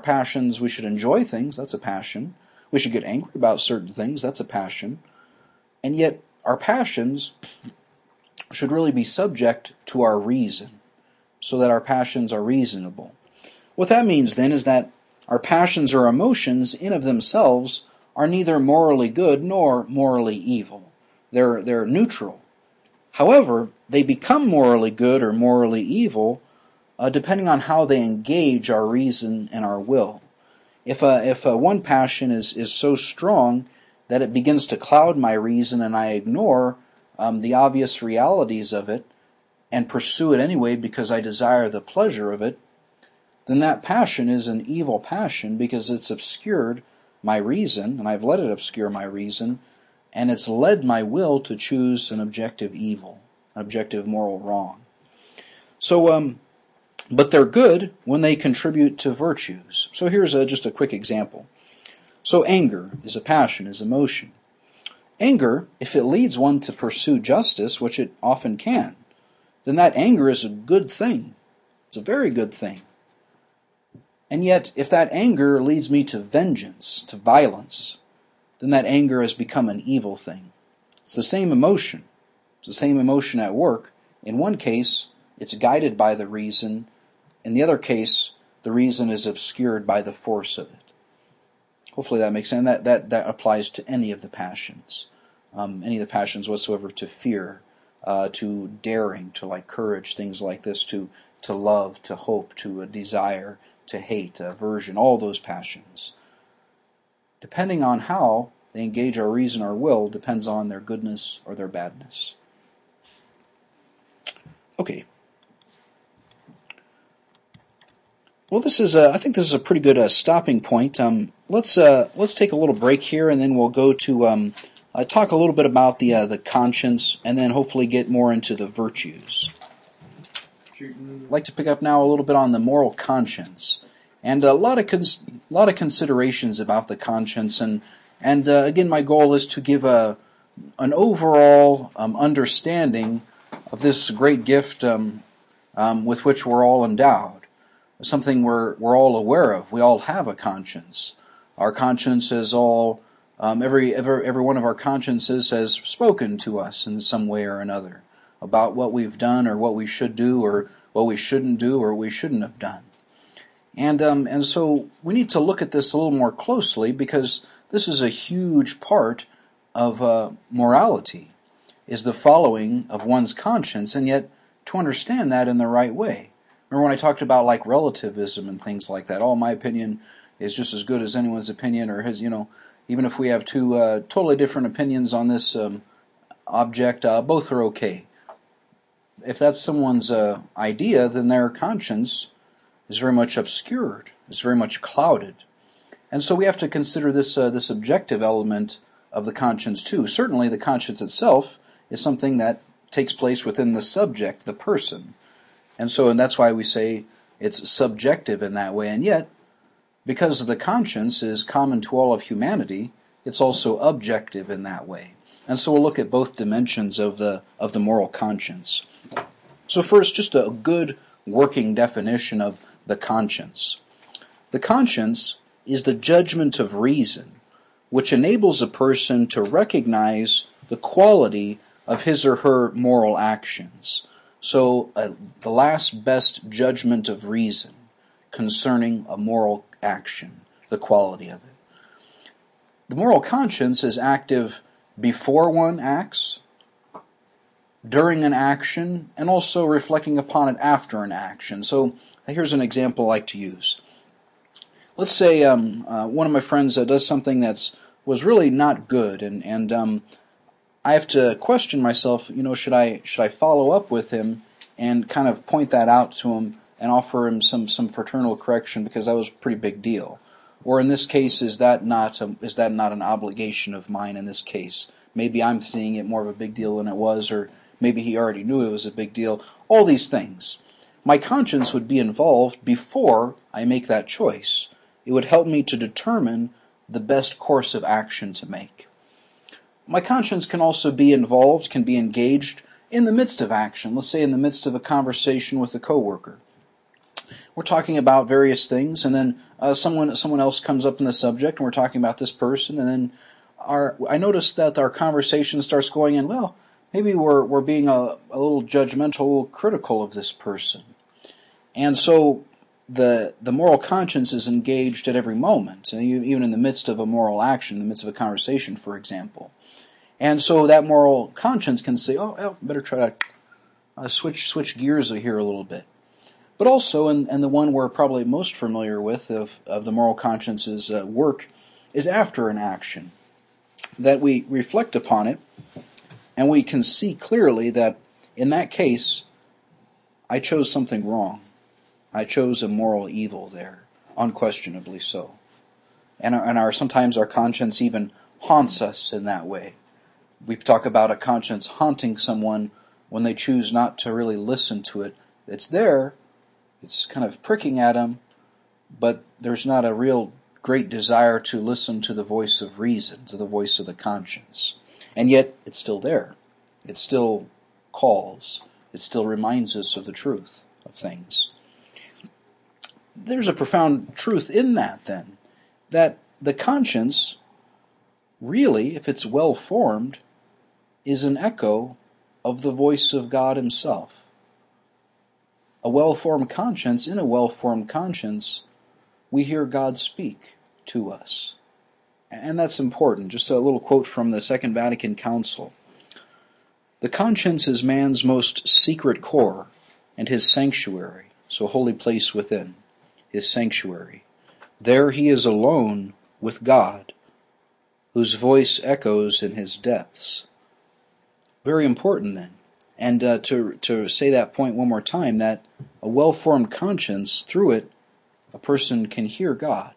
enjoy things, that's a passion. We should get angry about certain things, that's a passion. And yet, our passions should really be subject to our reason, so that our passions are reasonable. What that means then is that our passions or emotions in of themselves are neither morally good nor morally evil. They're neutral. However, they become morally good or morally evil depending on how they engage our reason and our will. If one passion is so strong that it begins to cloud my reason and I ignore the obvious realities of it and pursue it anyway because I desire the pleasure of it, then that passion is an evil passion because it's obscured my reason, and I've let it obscure my reason, and it's led my will to choose an objective evil, an objective moral wrong. So, but they're good when they contribute to virtues. So here's just a quick example. So anger is a passion, is emotion. Anger, if it leads one to pursue justice, which it often can, then that anger is a good thing. It's a very good thing. And yet, if that anger leads me to vengeance, to violence, then that anger has become an evil thing. It's the same emotion. It's the same emotion at work. In one case, it's guided by the reason. In the other case, the reason is obscured by the force of it. Hopefully that makes sense. That applies to any of the passions. Any of the passions whatsoever, to fear, to daring, to like courage, things like this, to love, to hope, to desire, to hate, aversion, all those passions. Depending on how they engage our reason or will depends on their goodness or their badness. Okay. Well, I think this is a pretty good stopping point. Let's take a little break here, and then we'll go to talk a little bit about the conscience, and then hopefully get more into the virtues. I'd like to pick up now a little bit on the moral conscience, and a lot of considerations about the conscience, and again, my goal is to give an overall understanding of this great gift with which we're all endowed. Something we're all aware of. We all have a conscience. Our conscience is all every one of our consciences has spoken to us in some way or another about what we've done or what we should do or what we shouldn't do or we shouldn't have done. And so we need to look at this a little more closely, because this is a huge part of morality, is the following of one's conscience, and yet to understand that in the right way. Remember when I talked about like relativism and things like that? My opinion is just as good as anyone's opinion, or his, even if we have two totally different opinions on this object, both are okay. If that's someone's idea, then their conscience is very much obscured, is very much clouded. And so we have to consider this objective element of the conscience too. Certainly the conscience itself is something that takes place within the subject, the person. And that's why we say it's subjective in that way. And yet, because the conscience is common to all of humanity, it's also objective in that way. And so we'll look at both dimensions of the moral conscience. So first, just a good working definition of the conscience. The conscience is the judgment of reason, which enables a person to recognize the quality of his or her moral actions. So the last best judgment of reason concerning a moral action, the quality of it. The moral conscience is active before one acts, during an action, and also reflecting upon it after an action. So here's an example I like to use. Let's say one of my friends does something was really not good, and I have to question myself, should I follow up with him and kind of point that out to him and offer him some fraternal correction, because that was a pretty big deal? Or in this case, is that not an obligation of mine in this case? Maybe I'm seeing it more of a big deal than it was, or maybe he already knew it was a big deal. All these things. My conscience would be involved before I make that choice. It would help me to determine the best course of action to make. My conscience can also be involved, can be engaged in the midst of action. Let's say in the midst of a conversation with a coworker. We're talking about various things, and then someone else comes up in the subject, and we're talking about this person, and then I notice that our conversation starts going in, well, maybe we're being a little judgmental, critical of this person. And so the moral conscience is engaged at every moment, even in the midst of a moral action, in the midst of a conversation, for example. And so that moral conscience can say, better try to switch gears here a little bit. But also, and the one we're probably most familiar with of the moral conscience's work is after an action, that we reflect upon it, and we can see clearly that in that case, I chose something wrong. I chose a moral evil there, unquestionably so. And sometimes our conscience even haunts us in that way. We talk about a conscience haunting someone when they choose not to really listen to it. It's there, it's kind of pricking at them, but there's not a real great desire to listen to the voice of reason, to the voice of the conscience. And yet, it's still there. It still calls. It still reminds us of the truth of things. There's a profound truth in that, then, that the conscience, really, if it's well formed, is an echo of the voice of God Himself. a well-formed conscience, in a well-formed conscience, we hear God speak to us. And that's important. Just a little quote from the Second Vatican Council. The conscience is man's most secret core and his sanctuary, so holy place within, his sanctuary. There he is alone with God, whose voice echoes in his depths. Very important then. And to say that point one more time, that a well-formed conscience, through it, a person can hear God.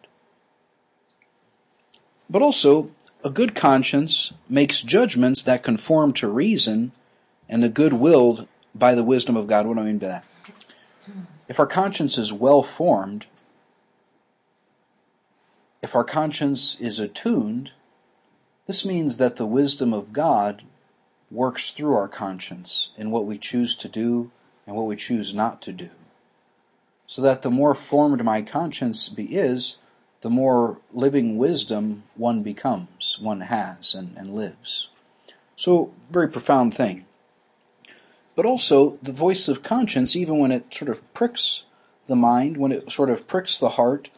But also, a good conscience makes judgments that conform to reason and the good-willed by the wisdom of God. What do I mean by that? If our conscience is well-formed, if our conscience is attuned, this means that the wisdom of God works through our conscience in what we choose to do and what we choose not to do. So that the more formed my conscience is, the more living wisdom one becomes, one has and lives. So, very profound thing. But also, the voice of conscience, even when it sort of pricks the mind, when it sort of pricks the heart,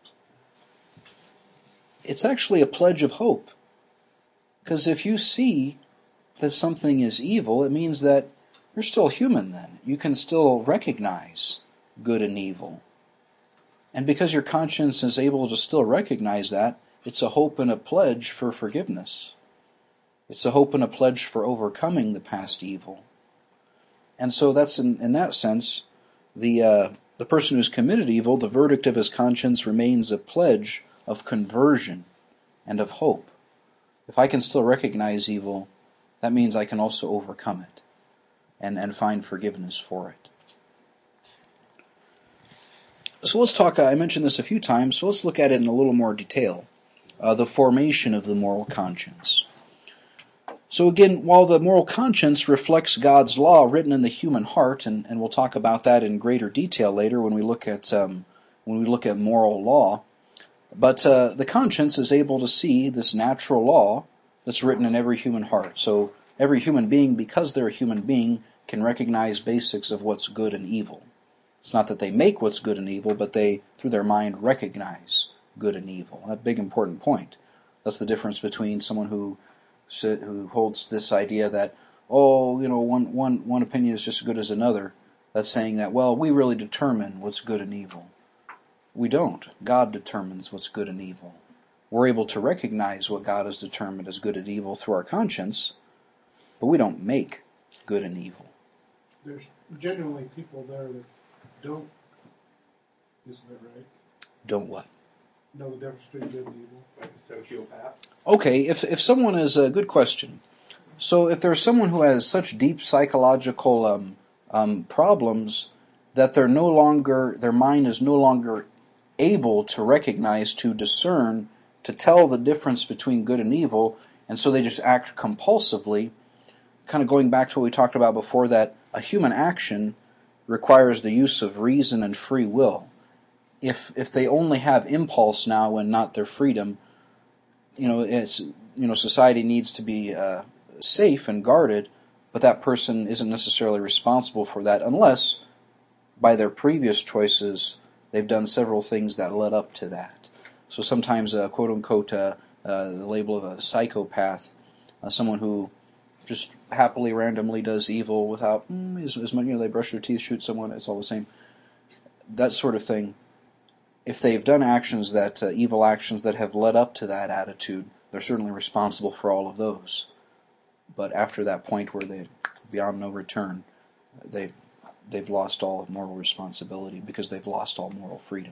it's actually a pledge of hope. Because if you see that something is evil, it means that you're still human then. You can still recognize good and evil. And because your conscience is able to still recognize that, it's a hope and a pledge for forgiveness. It's a hope and a pledge for overcoming the past evil. And so that's in that sense, the person who's committed evil, the verdict of his conscience remains a pledge of conversion and of hope. If I can still recognize evil, that means I can also overcome it and find forgiveness for it. So let's talk, I mentioned this a few times, so let's look at it in a little more detail. The formation of the moral conscience. So again, while the moral conscience reflects God's law written in the human heart, and we'll talk about that in greater detail later when we look at moral law, but the conscience is able to see this natural law that's written in every human heart. So every human being, because they're a human being, can recognize basics of what's good and evil. It's not that they make what's good and evil, but they, through their mind, recognize good and evil. A big important point. That's the difference between someone who holds this idea that, one opinion is just as good as another. That's saying that, well, we really determine what's good and evil. We don't. God determines what's good and evil. We're able to recognize what God has determined as good and evil through our conscience, but we don't make good and evil. There's genuinely people there that don't, isn't that right? Don't what? Know the difference between good and evil. Like a sociopath? Okay, if someone is a good question. So if there's someone who has such deep psychological problems that their mind is no longer able to recognize, to discern, to tell the difference between good and evil, and so they just act compulsively, kind of going back to what we talked about before, that a human action requires the use of reason and free will. If they only have impulse now and not their freedom, society needs to be safe and guarded, but that person isn't necessarily responsible for that unless, by their previous choices, they've done several things that led up to that. So sometimes, quote-unquote, the label of a psychopath, someone who just happily, randomly does evil without, as much, they brush their teeth, shoot someone, it's all the same. That sort of thing. If they've done actions that, evil actions that have led up to that attitude, they're certainly responsible for all of those. But after that point where they're beyond no return, they've lost all moral responsibility because they've lost all moral freedom.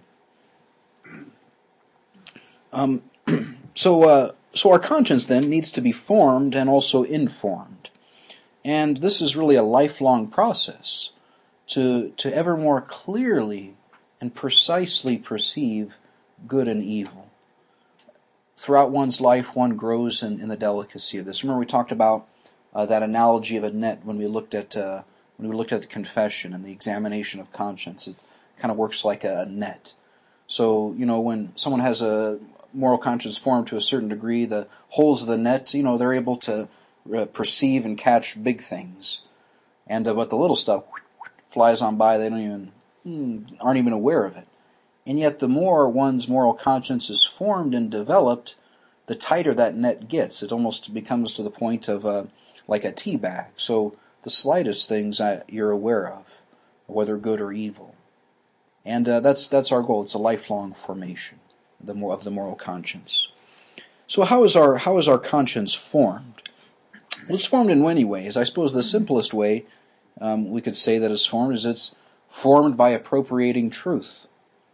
So our conscience then needs to be formed and also informed. And this is really a lifelong process to ever more clearly and precisely perceive good and evil. Throughout one's life, one grows in the delicacy of this. Remember we talked about that analogy of a net when we looked at the confession and the examination of conscience. It kind of works like a net. So, when someone has a moral conscience formed to a certain degree, the holes of the net, they're able to perceive and catch big things. And but the little stuff flies on by, they aren't even aware of it. And yet the more one's moral conscience is formed and developed, the tighter that net gets. It almost becomes to the point of like a tea bag. So the slightest things you're aware of, whether good or evil. And that's our goal. It's a lifelong formation of the moral conscience. So how is our conscience formed? Well, it's formed in many ways. I suppose the simplest way we could say that it's formed is it's formed by appropriating truth.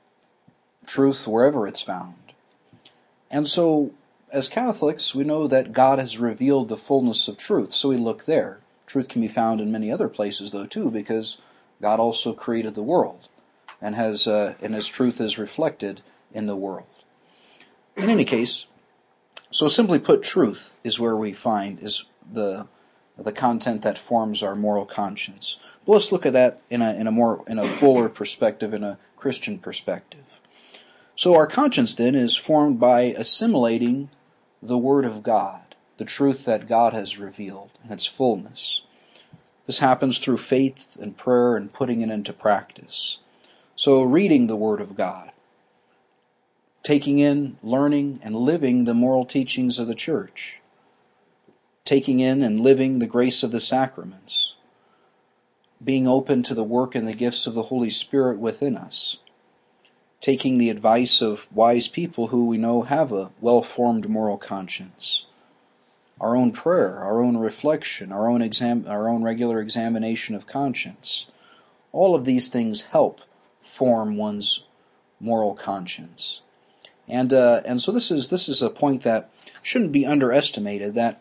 Truth wherever it's found. And so, as Catholics, we know that God has revealed the fullness of truth, so we look there. Truth can be found in many other places, though, too, because God also created the world, and His truth is reflected in the world. In any case, so simply put, truth is where we find is the content that forms our moral conscience. But let's look at that in a fuller perspective, in a Christian perspective. So our conscience then is formed by assimilating the Word of God, the truth that God has revealed in its fullness. This happens through faith and prayer and putting it into practice. So reading the Word of God, taking in, learning, and living the moral teachings of the Church, taking in and living the grace of the sacraments, being open to the work and the gifts of the Holy Spirit within us, taking the advice of wise people who we know have a well-formed moral conscience, our own prayer, our own reflection, our own regular examination of conscience. All of these things help form one's moral conscience. And so this is a point that shouldn't be underestimated, that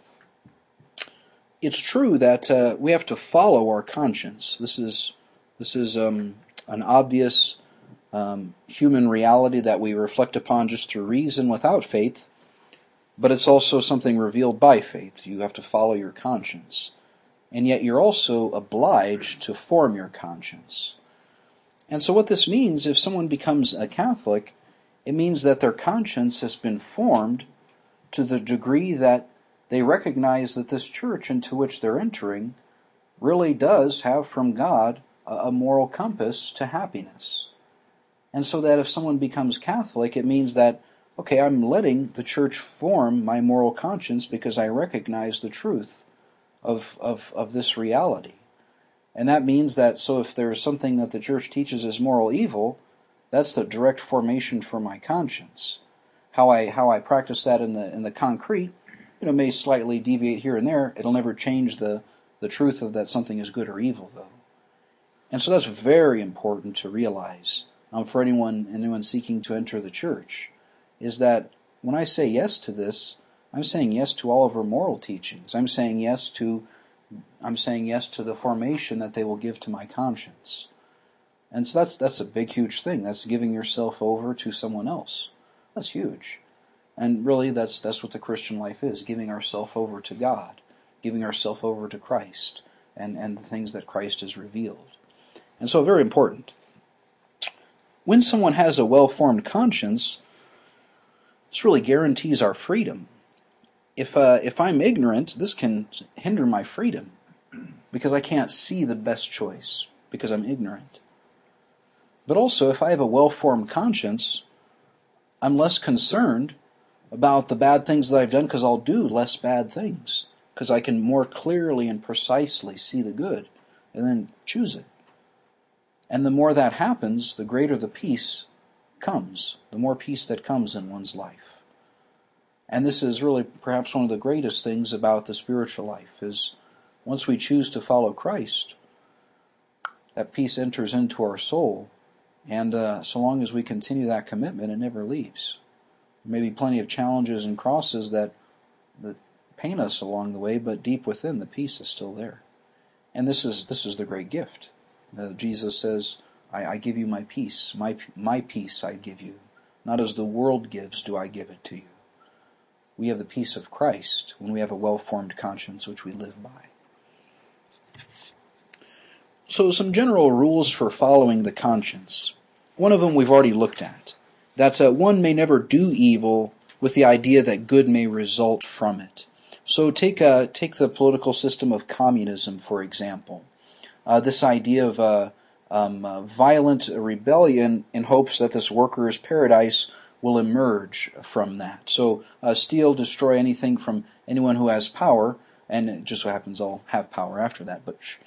it's true that we have to follow our conscience. This is an obvious human reality that we reflect upon just through reason without faith, but it's also something revealed by faith. You have to follow your conscience. And yet you're also obliged to form your conscience. And so what this means, if someone becomes a Catholic, it means that their conscience has been formed to the degree that they recognize that this church into which they're entering really does have from God a moral compass to happiness. And so that if someone becomes Catholic, it means that, okay, I'm letting the church form my moral conscience because I recognize the truth of this reality. And that means that, so if there's something that the church teaches as moral evil, that's the direct formation for my conscience. How I practice that in the concrete, may slightly deviate here and there. It'll never change the truth of that something is good or evil, though. And so that's very important to realize. For anyone seeking to enter the church, is that when I say yes to this, I'm saying yes to all of our moral teachings. I'm saying yes to the formation that they will give to my conscience. And so that's a big, huge thing. That's giving yourself over to someone else. That's huge. And really that's what the Christian life is, giving ourselves over to God, giving ourselves over to Christ, and the things that Christ has revealed. And so very important. When someone has a well-formed conscience, this really guarantees our freedom. If I'm ignorant, this can hinder my freedom because I can't see the best choice because I'm ignorant. But also, if I have a well-formed conscience, I'm less concerned about the bad things that I've done because I'll do less bad things because I can more clearly and precisely see the good and then choose it. And the more that happens, the greater the peace comes, the more peace that comes in one's life. And this is really perhaps one of the greatest things about the spiritual life, is once we choose to follow Christ, that peace enters into our soul, and so long as we continue that commitment, it never leaves. There may be plenty of challenges and crosses that pain us along the way, but deep within, the peace is still there. And this is the great gift. Jesus says, I give you my peace. My peace I give you. Not as the world gives do I give it to you. We have the peace of Christ when we have a well-formed conscience which we live by. So some general rules for following the conscience. One of them we've already looked at. That's one may never do evil with the idea that good may result from it. So take the political system of communism, for example. This idea of violent rebellion in hopes that this workers' paradise will emerge from that. So steal, destroy anything from anyone who has power, and it just so happens I'll have power after that.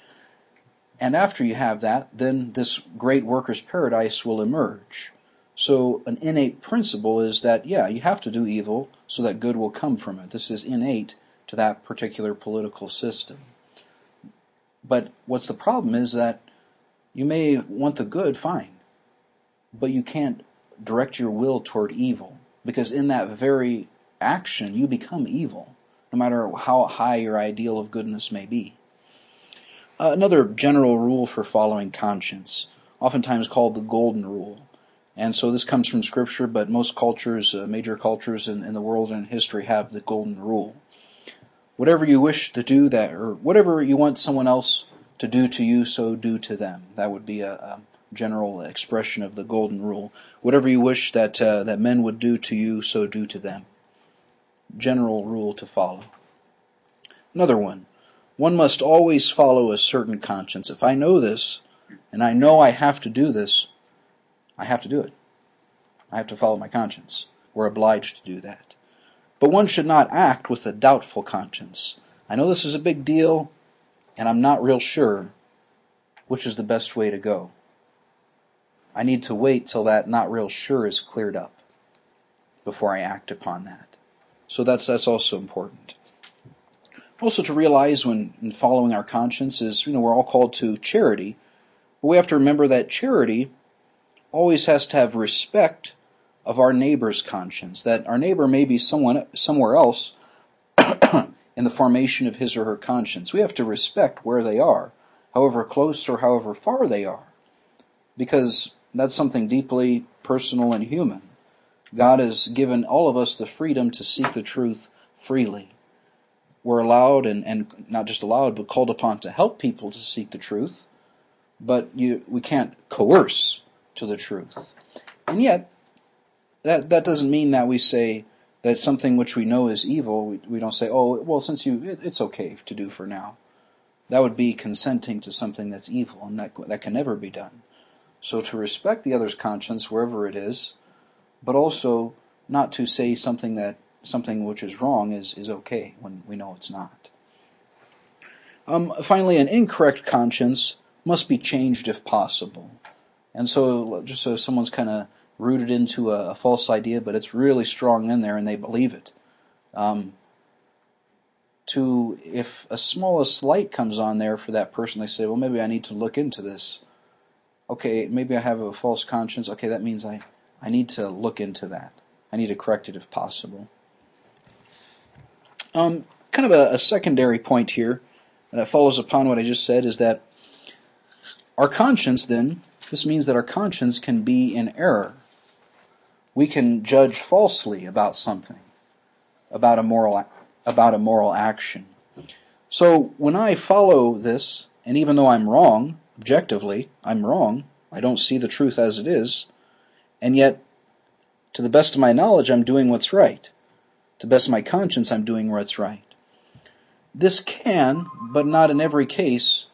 And after you have that, then this great workers' paradise will emerge. So an innate principle is that, yeah, you have to do evil so that good will come from it. This is innate to that particular political system. But what's the problem is that you may want the good, fine, but you can't direct your will toward evil, because in that very action you become evil, no matter how high your ideal of goodness may be. Another general rule for following conscience, oftentimes called the golden rule. And so this comes from Scripture, but most cultures, major cultures in the world and in history have the golden rule. Whatever you wish to do that, or whatever you want someone else to do to you, so do to them. That would be a general expression of the golden rule. Whatever you wish that men would do to you, so do to them. General rule to follow. Another one. One must always follow a certain conscience. If I know this, and I know I have to do this, I have to do it. I have to follow my conscience. We're obliged to do that. But one should not act with a doubtful conscience. I know this is a big deal, and I'm not real sure which is the best way to go. I need to wait till that not real sure is cleared up before I act upon that. So that's also important. Also to realize when in following our conscience is, we're all called to charity. But we have to remember that charity always has to have respect of our neighbor's conscience, that our neighbor may be somewhere else in the formation of his or her conscience. We have to respect where they are, however close or however far they are, because that's something deeply personal and human. God has given all of us the freedom to seek the truth freely. We're allowed, and not just allowed, but called upon to help people to seek the truth, but we can't coerce to the truth. And yet, that doesn't mean that we say that something which we know is evil, we don't say, oh, well, it's okay to do for now. That would be consenting to something that's evil, and that can never be done. So to respect the other's conscience wherever it is, but also not to say something which is wrong is okay when we know it's not. Finally, an incorrect conscience must be changed if possible. And so just so someone's kind of rooted into a false idea, but it's really strong in there and they believe it. If a smallest light comes on there for that person, they say, well, maybe I need to look into this. Okay, maybe I have a false conscience. Okay, that means I need to look into that. I need to correct it if possible. Kind of a secondary point here that follows upon what I just said is that our conscience then, this means that our conscience can be in error. We can judge falsely about something, about a moral action. So when I follow this, and even though I'm wrong, objectively, I'm wrong, I don't see the truth as it is, and yet, to the best of my knowledge, I'm doing what's right. To the best of my conscience, I'm doing what's right. This can, but not in every case,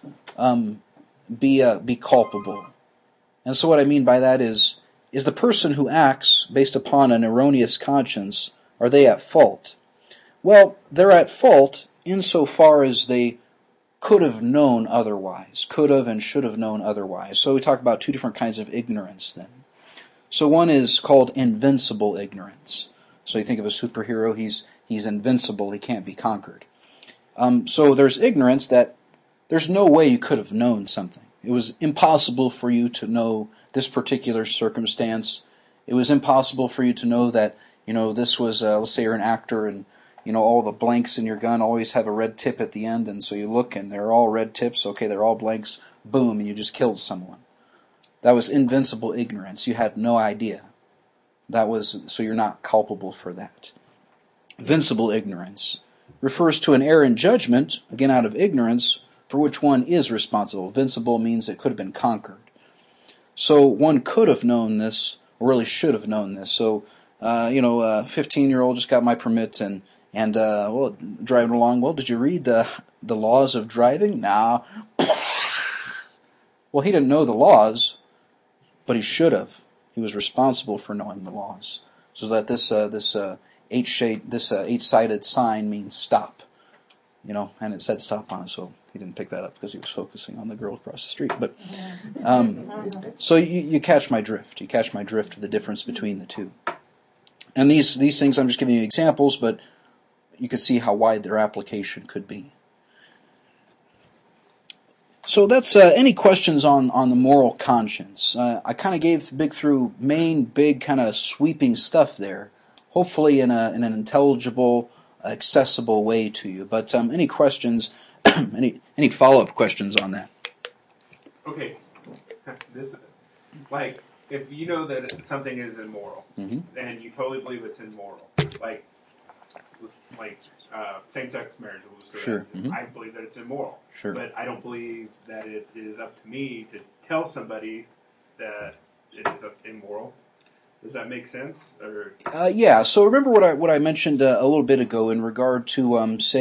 be culpable. And so what I mean by that is the person who acts based upon an erroneous conscience, are they at fault? Well, they're at fault insofar as they could have known otherwise, could have and should have known otherwise. So we talk about two different kinds of ignorance then. So one is called invincible ignorance. So you think of a superhero, he's invincible, he can't be conquered. So there's ignorance that there's no way you could have known something. It was impossible for you to know this particular circumstance. It was impossible for you to know that, this was, let's say you're an actor and, all the blanks in your gun always have a red tip at the end, and so you look and they're all red tips, okay, they're all blanks, boom, and you just killed someone. That was invincible ignorance. You had no idea. So you're not culpable for that. Vincible ignorance refers to an error in judgment, again out of ignorance, for which one is responsible. Vincible means it could have been conquered. So one could have known this, or really should have known this. So, a 15-year-old just got my permit and driving along. Well, did you read the laws of driving? Nah. Well, he didn't know the laws, but he should have. He was responsible for knowing the laws. So that this eight-sided sign means stop, and it said stop on it. So he didn't pick that up because he was focusing on the girl across the street. But so you catch my drift. You catch my drift of the difference between the two. And these things, I'm just giving you examples, but you can see how wide their application could be. So that's any questions on the moral conscience. I kind of gave through main, big, kind of sweeping stuff there, hopefully in an intelligible, accessible way to you. But any questions, any follow-up questions on that? Okay, if you know that something is immoral, and you totally believe it's immoral, like same-sex marriage. Sure. I believe that it's immoral. Sure. But I don't believe that it is up to me to tell somebody that it is immoral. Does that make sense? Or yeah. So remember what I mentioned a little bit ago in regard to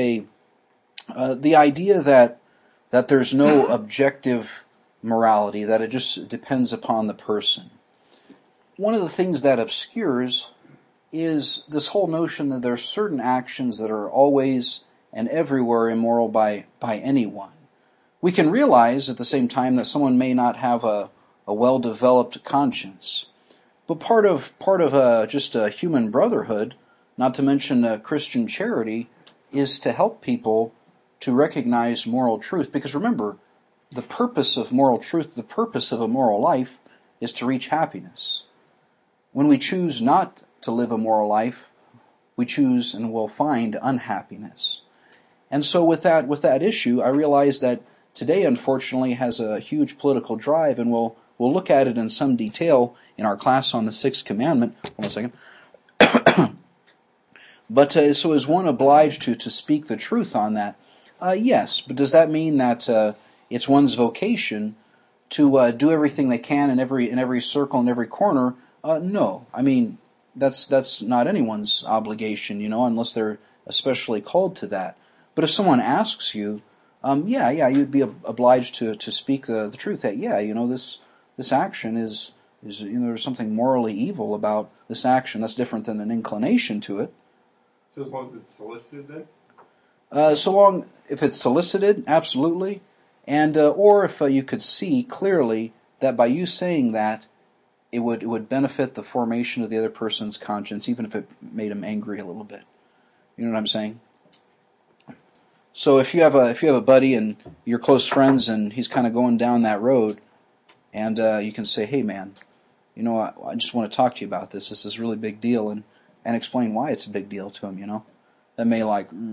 the idea that there's no objective morality, that it just depends upon the person. One of the things that obscures is this whole notion that there are certain actions that are always and everywhere immoral by anyone. We can realize at the same time that someone may not have a well-developed conscience. But part of just a human brotherhood, not to mention Christian charity, is to help people to recognize moral truth. Because remember, the purpose of moral truth, the purpose of a moral life, is to reach happiness. When we choose not to live a moral life, we choose and will find unhappiness. And so with that issue, I realize that today, unfortunately, has a huge political drive, and we'll look at it in some detail in our class on the Sixth Commandment. Hold on a second. But so is one obliged to speak the truth on that? Yes, but does that mean that it's one's vocation to do everything they can in every circle and every corner? No. I mean, that's not anyone's obligation, unless they're especially called to that. But if someone asks you, you'd be obliged to speak the truth. That this action is there's something morally evil about this action. That's different than an inclination to it. So as long as it's solicited, then? If it's solicited, absolutely, and or if you could see clearly that by you saying that, it would benefit the formation of the other person's conscience, even if it made him angry a little bit. You know what I'm saying? So if you have a buddy and you're close friends and he's kind of going down that road, and you can say, "Hey, man, I just want to talk to you about this. This is a really big deal," and explain why it's a big deal to him. That may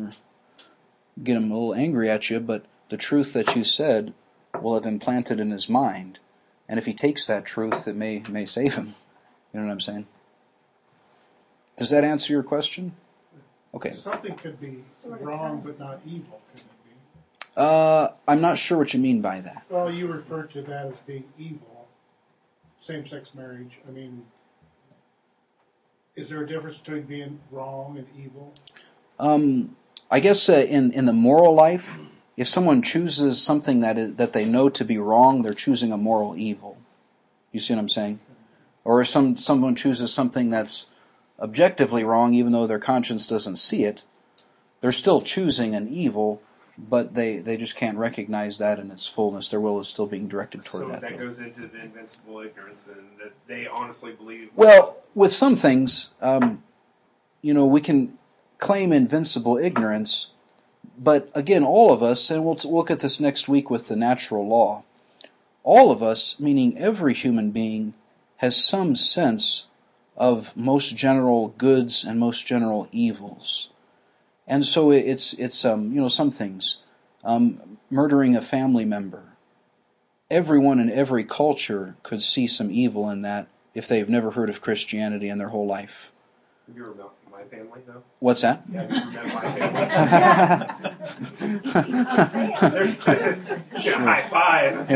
get him a little angry at you, but the truth that you said will have implanted in his mind, and if he takes that truth, it may save him. You know what I'm saying? Does that answer your question? Okay. Something could be wrong but not evil, couldn't it be? I'm not sure what you mean by that. Well, you referred to that as being evil. Same-sex marriage. I mean, is there a difference between being wrong and evil? I guess in the moral life, if someone chooses something that they know to be wrong, they're choosing a moral evil. You see what I'm saying? Or if someone chooses something that's objectively wrong, even though their conscience doesn't see it, they're still choosing an evil, but they just can't recognize that in its fullness. Their will is still being directed toward that. So that goes into the invincible ignorance, and that they honestly believe. Well, with some things, we can claim invincible ignorance, but again, all of us, and we'll look at this next week with the natural law, all of us, meaning every human being, has some sense of most general goods and most general evils. And so it's some things. Murdering a family member. Everyone in every culture could see some evil in that if they've never heard of Christianity in their whole life. Have you ever met my family, though? What's that? Yeah, have you ever met my family? High five.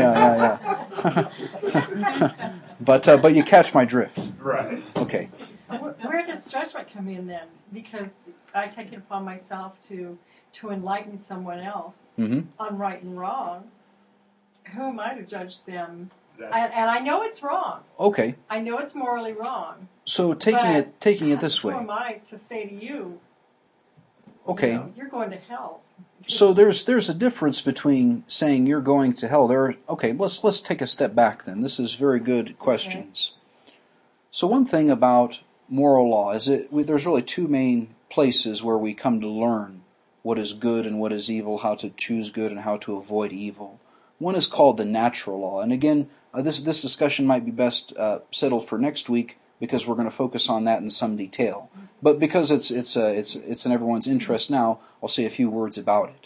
Yeah. But you catch my drift. Right. Okay. Where does judgment come in then? Because I take it upon myself to enlighten someone else on right and wrong. who am I to judge them? That, And I know it's wrong. Okay, I know it's morally wrong. so taking it this Who way. am I to say to you, Okay, you're going to hell? so there's a difference between saying you're going to hell. Let's take a step back then. This is very good questions. So one thing about moral law is there's really two main places where we come to learn what is good and what is evil, how to choose good and how to avoid evil. One is called the natural law, and again, this discussion might be best settled for next week because we're going to focus on that in some detail. But because it's in everyone's interest now, I'll say a few words about it.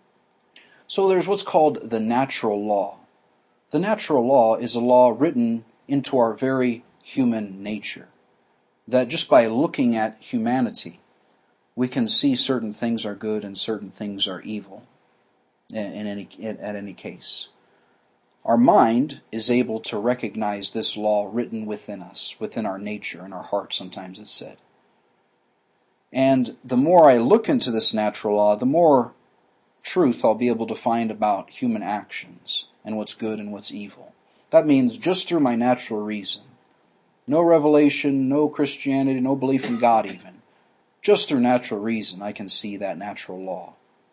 So there's what's called the natural law. The natural law is a law written into our very human nature. That just by looking at humanity, we can see certain things are good and certain things are evil at any case. Our mind is able to recognize this law written within us, within our nature, in our heart, sometimes it's said. And the more I look into this natural law, the more truth I'll be able to find about human actions and what's good and what's evil. That means just through my natural reason. No revelation, no Christianity, no belief in God even. Just through natural reason I can see that natural law.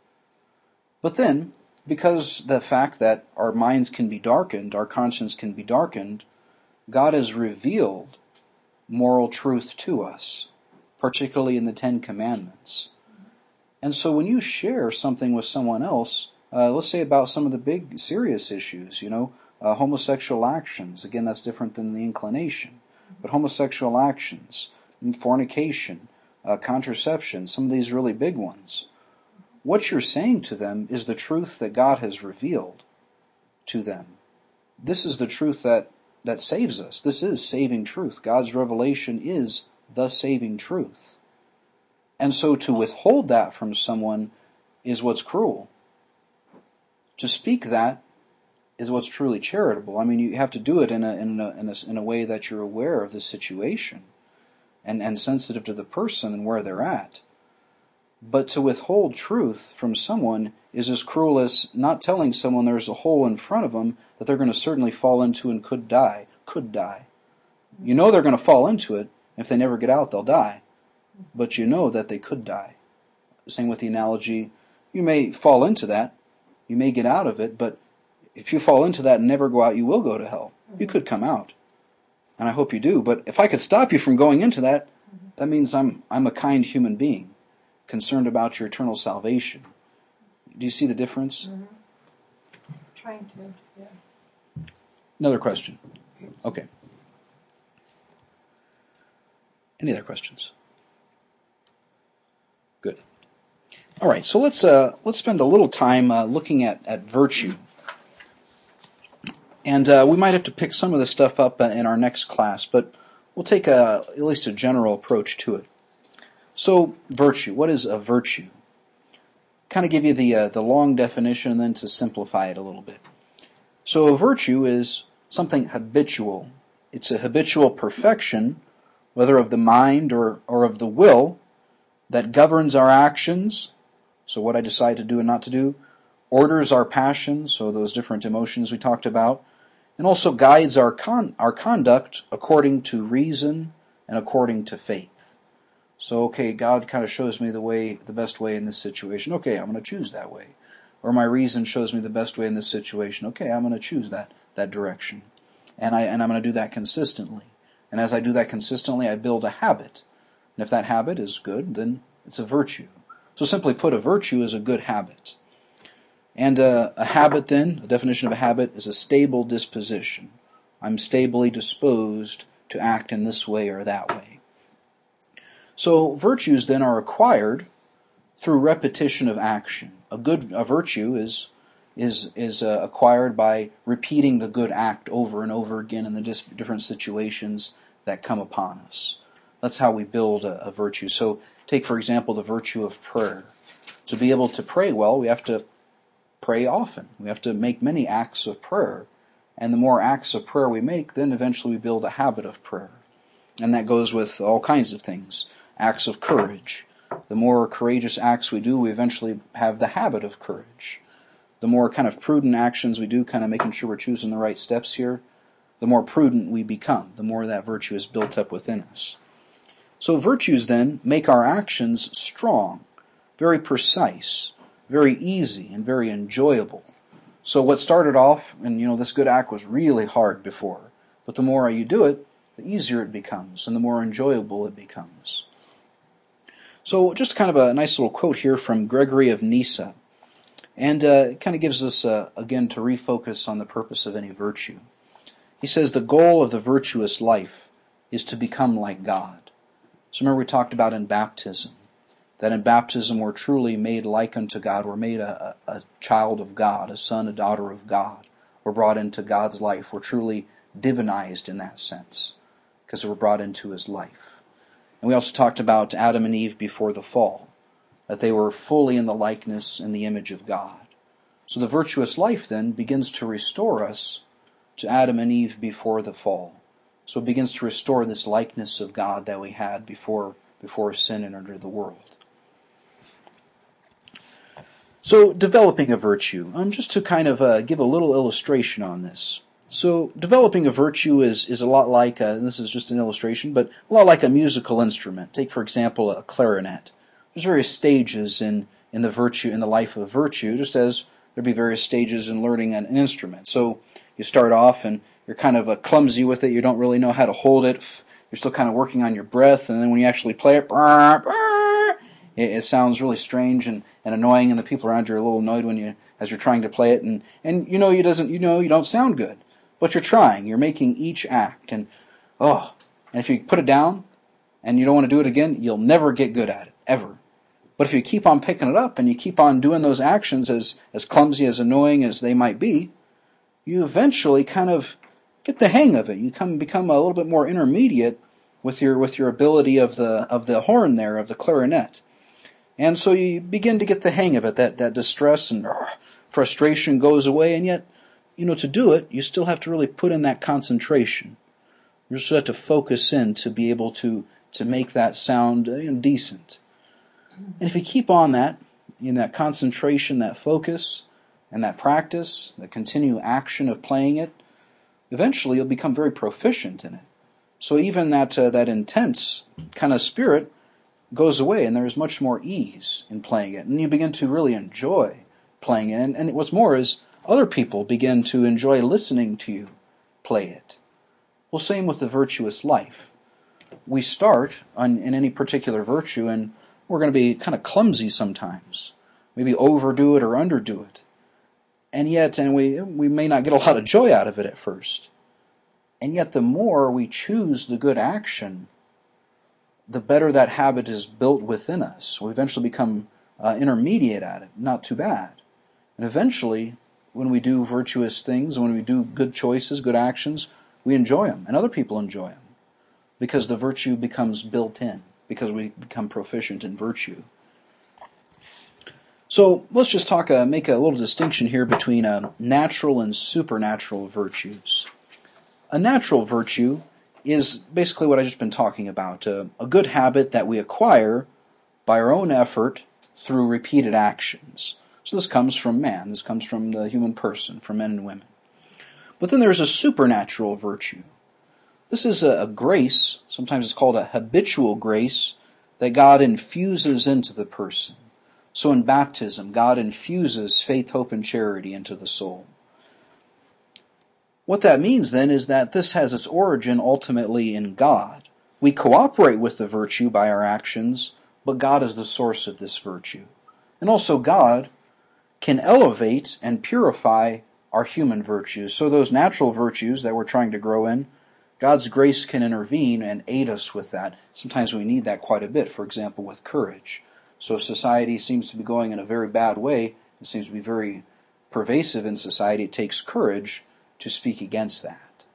But then, because the fact that our minds can be darkened, our conscience can be darkened, God has revealed moral truth to us, particularly in the Ten Commandments. And so when you share something with someone else, let's say about some of the big serious issues, homosexual actions, again that's different than the inclination, but homosexual actions, fornication, contraception, some of these really big ones. What you're saying to them is the truth that God has revealed to them. This is the truth that saves us. This is saving truth. God's revelation is the saving truth. And so to withhold that from someone is what's cruel. To speak that is what's truly charitable. I mean, you have to do it in a way that you're aware of the situation and sensitive to the person and where they're at. But to withhold truth from someone is as cruel as not telling someone there's a hole in front of them that they're going to certainly fall into and could die. You know they're going to fall into it. If they never get out, they'll die. But you know that they could die. Same with the analogy. You may fall into that. You may get out of it, but if you fall into that and never go out, you will go to hell. You could come out. And I hope you do. But if I could stop you from going into that, that means I'm a kind human being, concerned about your eternal salvation. Do you see the difference? Mm-hmm. Trying to, yeah. Another question. Okay. Any other questions? Good. All right, so let's spend a little time looking at virtue. And we might have to pick some of this stuff up in our next class, but we'll take at least a general approach to it. So, virtue. What is a virtue? Kind of give you the long definition and then to simplify it a little bit. So a virtue is something habitual. It's a habitual perfection, whether of the mind or of the will, that governs our actions, so what I decide to do and not to do, orders our passions, so those different emotions we talked about, and also guides our conduct according to reason and according to faith. So, okay, God kind of shows me the best way in this situation. Okay, I'm going to choose that way. Or my reason shows me the best way in this situation. Okay, I'm going to choose that direction. And I'm going to do that consistently. And as I do that consistently, I build a habit. And if that habit is good, then it's a virtue. So simply put, a virtue is a good habit. And a habit then, a definition of a habit, is a stable disposition. I'm stably disposed to act in this way or that way. So virtues then are acquired through repetition of action. A virtue is acquired by repeating the good act over and over again in the different situations that come upon us. That's how we build a virtue. So take, for example, the virtue of prayer. To be able to pray well, we have to pray often. We have to make many acts of prayer. And the more acts of prayer we make, then eventually we build a habit of prayer. And that goes with all kinds of things. Acts of courage. The more courageous acts we do, we eventually have the habit of courage. the more kind of prudent actions we do, kind of making sure we're choosing the right steps here, the more prudent we become, the more that virtue is built up within us. So virtues then make our actions strong, very precise, very easy, and very enjoyable. So what started off, and this good act was really hard before, but the more you do it, the easier it becomes, and the more enjoyable it becomes. So just kind of a nice little quote here from Gregory of Nyssa, and it kind of gives us, again, to refocus on the purpose of any virtue. He says, the goal of the virtuous life is to become like God. So remember we talked about in baptism, that in baptism we're truly made like unto God. We're made a child of God, a son, a daughter of God. We're brought into God's life. We're truly divinized in that sense, because we're brought into His life. And we also talked about Adam and Eve before the fall, that they were fully in the likeness and the image of God. So the virtuous life then begins to restore us to Adam and Eve before the fall. So it begins to restore this likeness of God that we had before sin entered the world. So developing a virtue, just to kind of give a little illustration on this. So developing a virtue is a lot like, and this is just an illustration, but a lot like a musical instrument. Take, for example, a clarinet. There's various stages in the life of virtue, just as there'd be various stages in learning an instrument. So you start off and you're kind of clumsy with it. You don't really know how to hold it. You're still kind of working on your breath, and then when you actually play it, it sounds really strange and annoying, and the people around you are a little annoyed as you're trying to play it, and you don't sound good, but you're trying. You're making each act, and if you put it down and you don't want to do it again, you'll never get good at it ever. But if you keep on picking it up and you keep on doing those actions, as clumsy, as annoying as they might be, you eventually kind of get the hang of it. You become a little bit more intermediate with your ability of the horn there, of the clarinet. And so you begin to get the hang of it. That distress and frustration goes away, and yet, to do it, you still have to really put in that concentration. You still have to focus in to be able to make that sound decent. And if you keep on that, in that concentration, that focus, and that practice, the continued action of playing it, eventually you'll become very proficient in it. So even that intense kind of spirit goes away, and there's much more ease in playing it. And you begin to really enjoy playing it. And what's more is other people begin to enjoy listening to you play it. Well, same with the virtuous life. We start in any particular virtue, and we're going to be kind of clumsy sometimes. Maybe overdo it or underdo it. And we may not get a lot of joy out of it at first. And yet the more we choose the good action, the better that habit is built within us. We eventually become intermediate at it, not too bad. And eventually, when we do virtuous things, when we do good choices, good actions, we enjoy them, and other people enjoy them, because the virtue becomes built in, because we become proficient in virtue. So let's just make a little distinction here between natural and supernatural virtues. A natural virtue is basically what I've just been talking about, a good habit that we acquire by our own effort through repeated actions. So this comes from man, this comes from the human person, from men and women. But then there's a supernatural virtue. This is a grace, sometimes it's called a habitual grace, that God infuses into the person. So in baptism, God infuses faith, hope, and charity into the soul. What that means then is that this has its origin ultimately in God. We cooperate with the virtue by our actions, but God is the source of this virtue. And also God can elevate and purify our human virtues. So those natural virtues that we're trying to grow in, God's grace can intervene and aid us with that. Sometimes we need that quite a bit, for example, with courage. So if society seems to be going in a very bad way, it seems to be very pervasive in society, it takes courage to speak against that.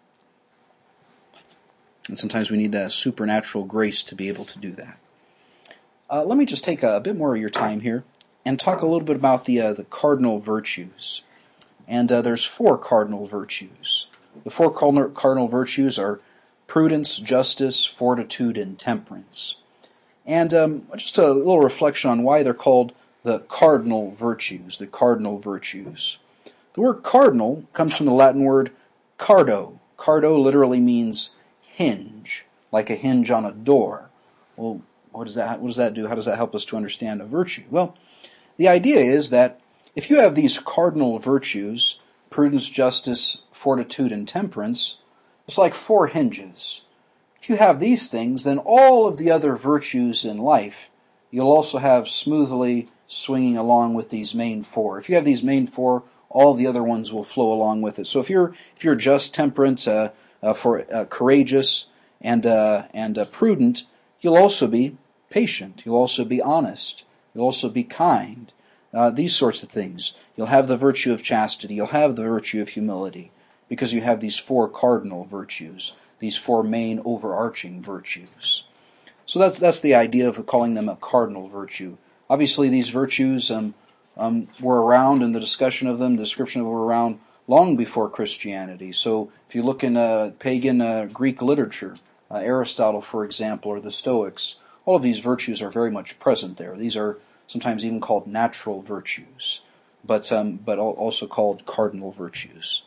And sometimes we need that supernatural grace to be able to do that. Let me just take a bit more of your time here and talk a little bit about the cardinal virtues. And there's 4 cardinal virtues. The 4 cardinal virtues are prudence, justice, fortitude, and temperance. And just a little reflection on why they're called the the cardinal virtues, the cardinal virtues. The word cardinal comes from the Latin word cardo. Cardo literally means hinge, like a hinge on a door. Well, what does that do? How does that help us to understand a virtue? Well, the idea is that if you have these cardinal virtues, prudence, justice, fortitude, and temperance, it's like four hinges. If you have these things, then all of the other virtues in life you'll also have smoothly swinging along with these main four. If you have these main four, all the other ones will flow along with it. So if you're just, temperate, courageous, and prudent, you'll also be patient. You'll also be honest. You'll also be kind. These sorts of things. You'll have the virtue of chastity. You'll have the virtue of humility, because you have these four cardinal virtues, these four main overarching virtues. So that's the idea of calling them a cardinal virtue. Obviously, these virtues were around, and the discussion of them, the description of them were around long before Christianity. So if you look in pagan Greek literature, Aristotle, for example, or the Stoics, all of these virtues are very much present there. These are sometimes even called natural virtues, but also called cardinal virtues.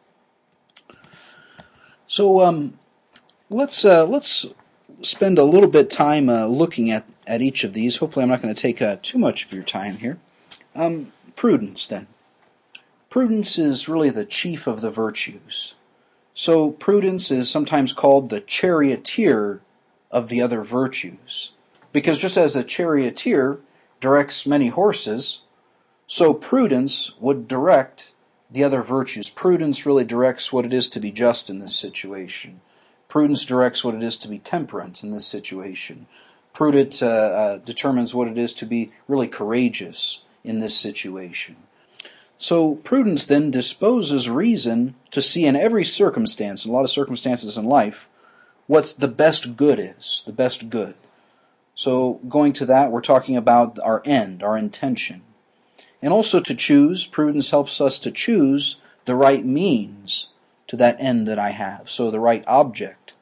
So let's spend a little bit time looking at each of these. Hopefully I'm not going to take too much of your time here. Prudence, then. Prudence is really the chief of the virtues. So prudence is sometimes called the charioteer of the other virtues. Because just as a charioteer directs many horses, so prudence would direct the other virtues. Prudence really directs what it is to be just in this situation. Prudence directs what it is to be temperate in this situation. Prudence determines what it is to be really courageous in this situation. So prudence then disposes reason to see in every circumstance, in a lot of circumstances in life, what's the best good is, the best good. So going to that, we're talking about our end, our intention. And also to choose, prudence helps us to choose the right means to that end that I have. So the right object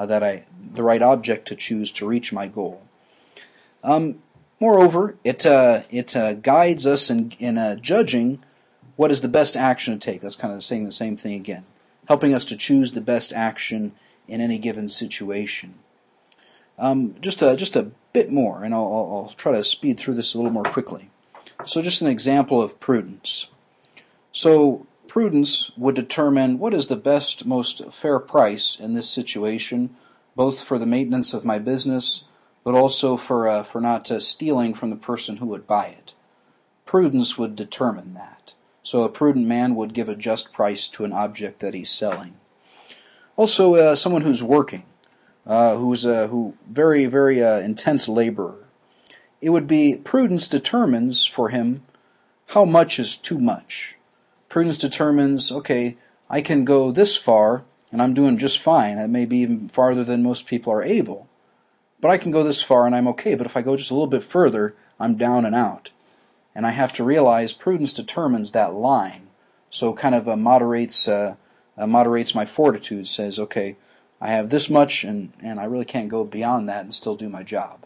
to choose to reach my goal. Moreover, it guides us in judging what is the best action to take. That's kind of saying the same thing again, helping us to choose the best action in any given situation. Just a bit more, and I'll try to speed through this a little more quickly. So just an example of prudence. So prudence would determine what is the best, most fair price in this situation, both for the maintenance of my business, but also for not stealing from the person who would buy it. Prudence would determine that. So a prudent man would give a just price to an object that he's selling. Also, someone who's working, who's very, very intense laborer. It would be prudence determines for him how much is too much. Prudence determines, okay, I can go this far, and I'm doing just fine. That may be even farther than most people are able. But I can go this far, and I'm okay. But if I go just a little bit further, I'm down and out. And I have to realize prudence determines that line. So kind of moderates my fortitude, says, okay, I have this much, and I really can't go beyond that and still do my job.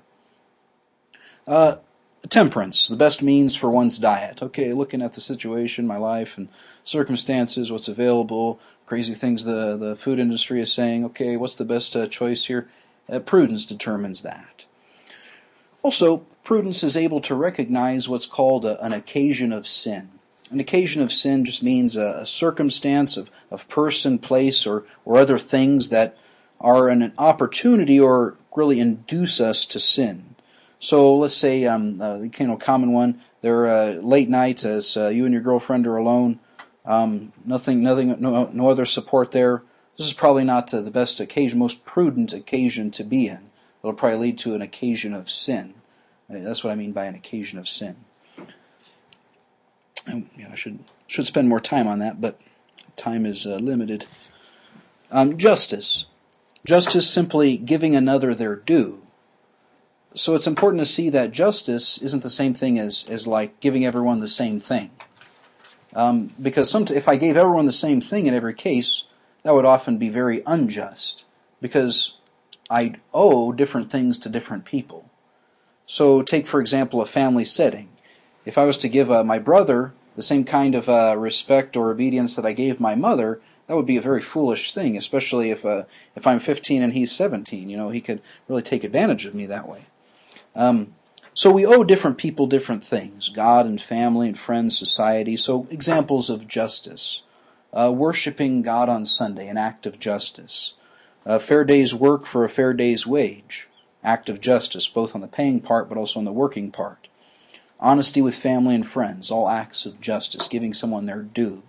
Temperance, the best means for one's diet. Okay, looking at the situation, my life, and circumstances, what's available, crazy things the food industry is saying, okay, what's the best choice here? Prudence determines that. Also, prudence is able to recognize what's called an occasion of sin. An occasion of sin just means a circumstance of person, place, or other things that are an opportunity or really induce us to sin. So let's say the common one, they're late night as you and your girlfriend are alone, no other support there. This is probably not the best occasion, most prudent occasion to be in. It'll probably lead to an occasion of sin. That's what I mean by an occasion of sin. I should spend more time on that, but time is limited. Justice. Justice simply giving another their due. So it's important to see that justice isn't the same thing as like giving everyone the same thing. Because if I gave everyone the same thing in every case, that would often be very unjust, because I owe different things to different people. So take, for example, a family setting. if I was to give my brother the same kind of respect or obedience that I gave my mother, that would be a very foolish thing, especially if I'm 15 and he's 17. He could really take advantage of me that way. So we owe different people different things, God and family and friends, society. So examples of justice. Worshiping God on Sunday, an act of justice. A fair day's work for a fair day's wage, act of justice, both on the paying part but also on the working part. Honesty with family and friends, all acts of justice, giving someone their due.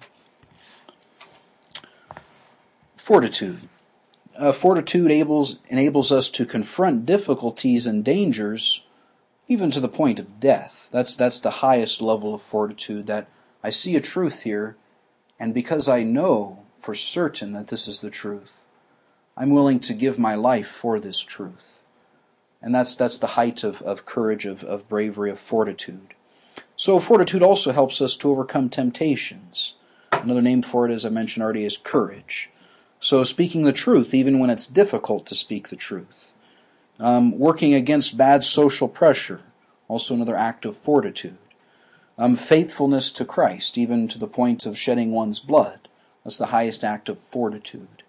Fortitude. Fortitude enables us to confront difficulties and dangers, even to the point of death. That's the highest level of fortitude, that I see a truth here, and because I know for certain that this is the truth, I'm willing to give my life for this truth. And that's the height of courage, of bravery, of fortitude. So fortitude also helps us to overcome temptations. Another name for it, as I mentioned already, is courage. So speaking the truth, even when it's difficult to speak the truth. Working against bad social pressure, also another act of fortitude. Faithfulness to Christ, even to the point of shedding one's blood. That's the highest act of fortitude.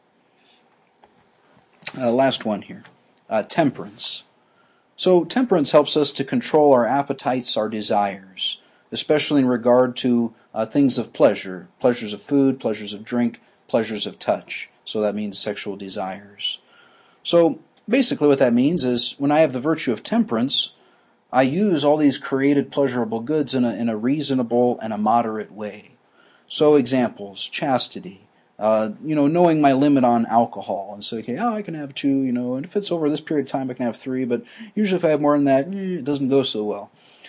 Last one here. Temperance. So temperance helps us to control our appetites, our desires, especially in regard to things of pleasure. Pleasures of food, pleasures of drink, pleasures of touch. So that means sexual desires. So basically what that means is when I have the virtue of temperance, I use all these created pleasurable goods in a reasonable and a moderate way. So examples, chastity, knowing my limit on alcohol, and say, okay, I can have 2, and if it's over this period of time, I can have 3, but usually if I have more than that, it doesn't go so well.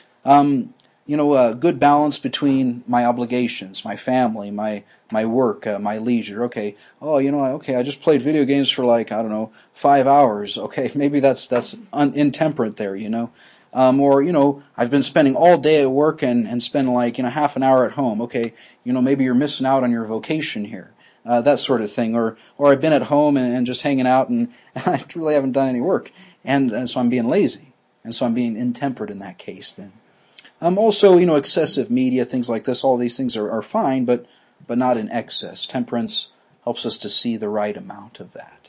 Good balance between my obligations, my family, my work, my leisure. Okay, I just played video games for 5 hours. Okay, maybe that's intemperate there, Or, I've been spending all day at work and spend half an hour at home. Okay, maybe you're missing out on your vocation here. That sort of thing. Or I've been at home and just hanging out and I really haven't done any work. And so I'm being lazy. And so I'm being intemperate in that case then. Also, excessive media, things like this, all these things are fine, but not in excess. Temperance helps us to see the right amount of that.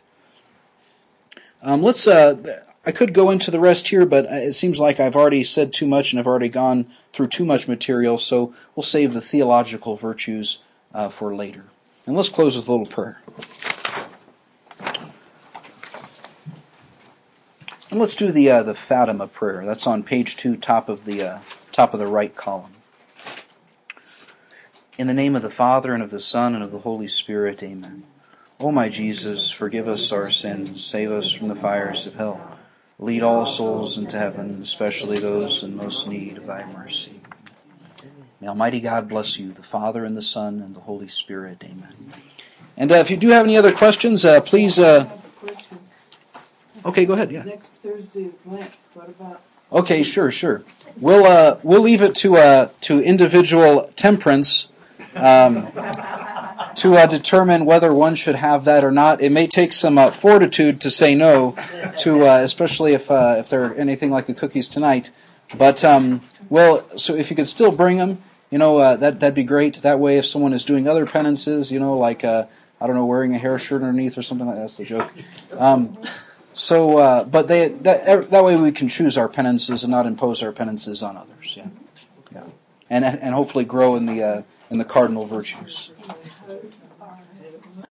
I could go into the rest here, but it seems like I've already said too much and I've already gone through too much material, so we'll save the theological virtues for later. And let's close with a little prayer. And let's do the Fatima prayer. That's on page 2, top of the right column. In the name of the Father, and of the Son, and of the Holy Spirit, amen. O my Jesus, forgive us our sins, save us from the fires of hell. Lead all souls into heaven, especially those in most need of thy mercy. May Almighty God bless you, the Father, and the Son, and the Holy Spirit, amen. And if you do have any other questions, please... Okay, go ahead, yeah. Next Thursday is Lent. What about... Okay, sure. We'll leave it to individual temperance to determine whether one should have that or not. It may take some fortitude to say no to, especially if they're anything like the cookies tonight. But so if you could still bring them, that'd be great. That way, if someone is doing other penances, wearing a hair shirt underneath or something like that, that's the joke. But that way we can choose our penances and not impose our penances on others. Yeah, and hopefully grow in the cardinal virtues.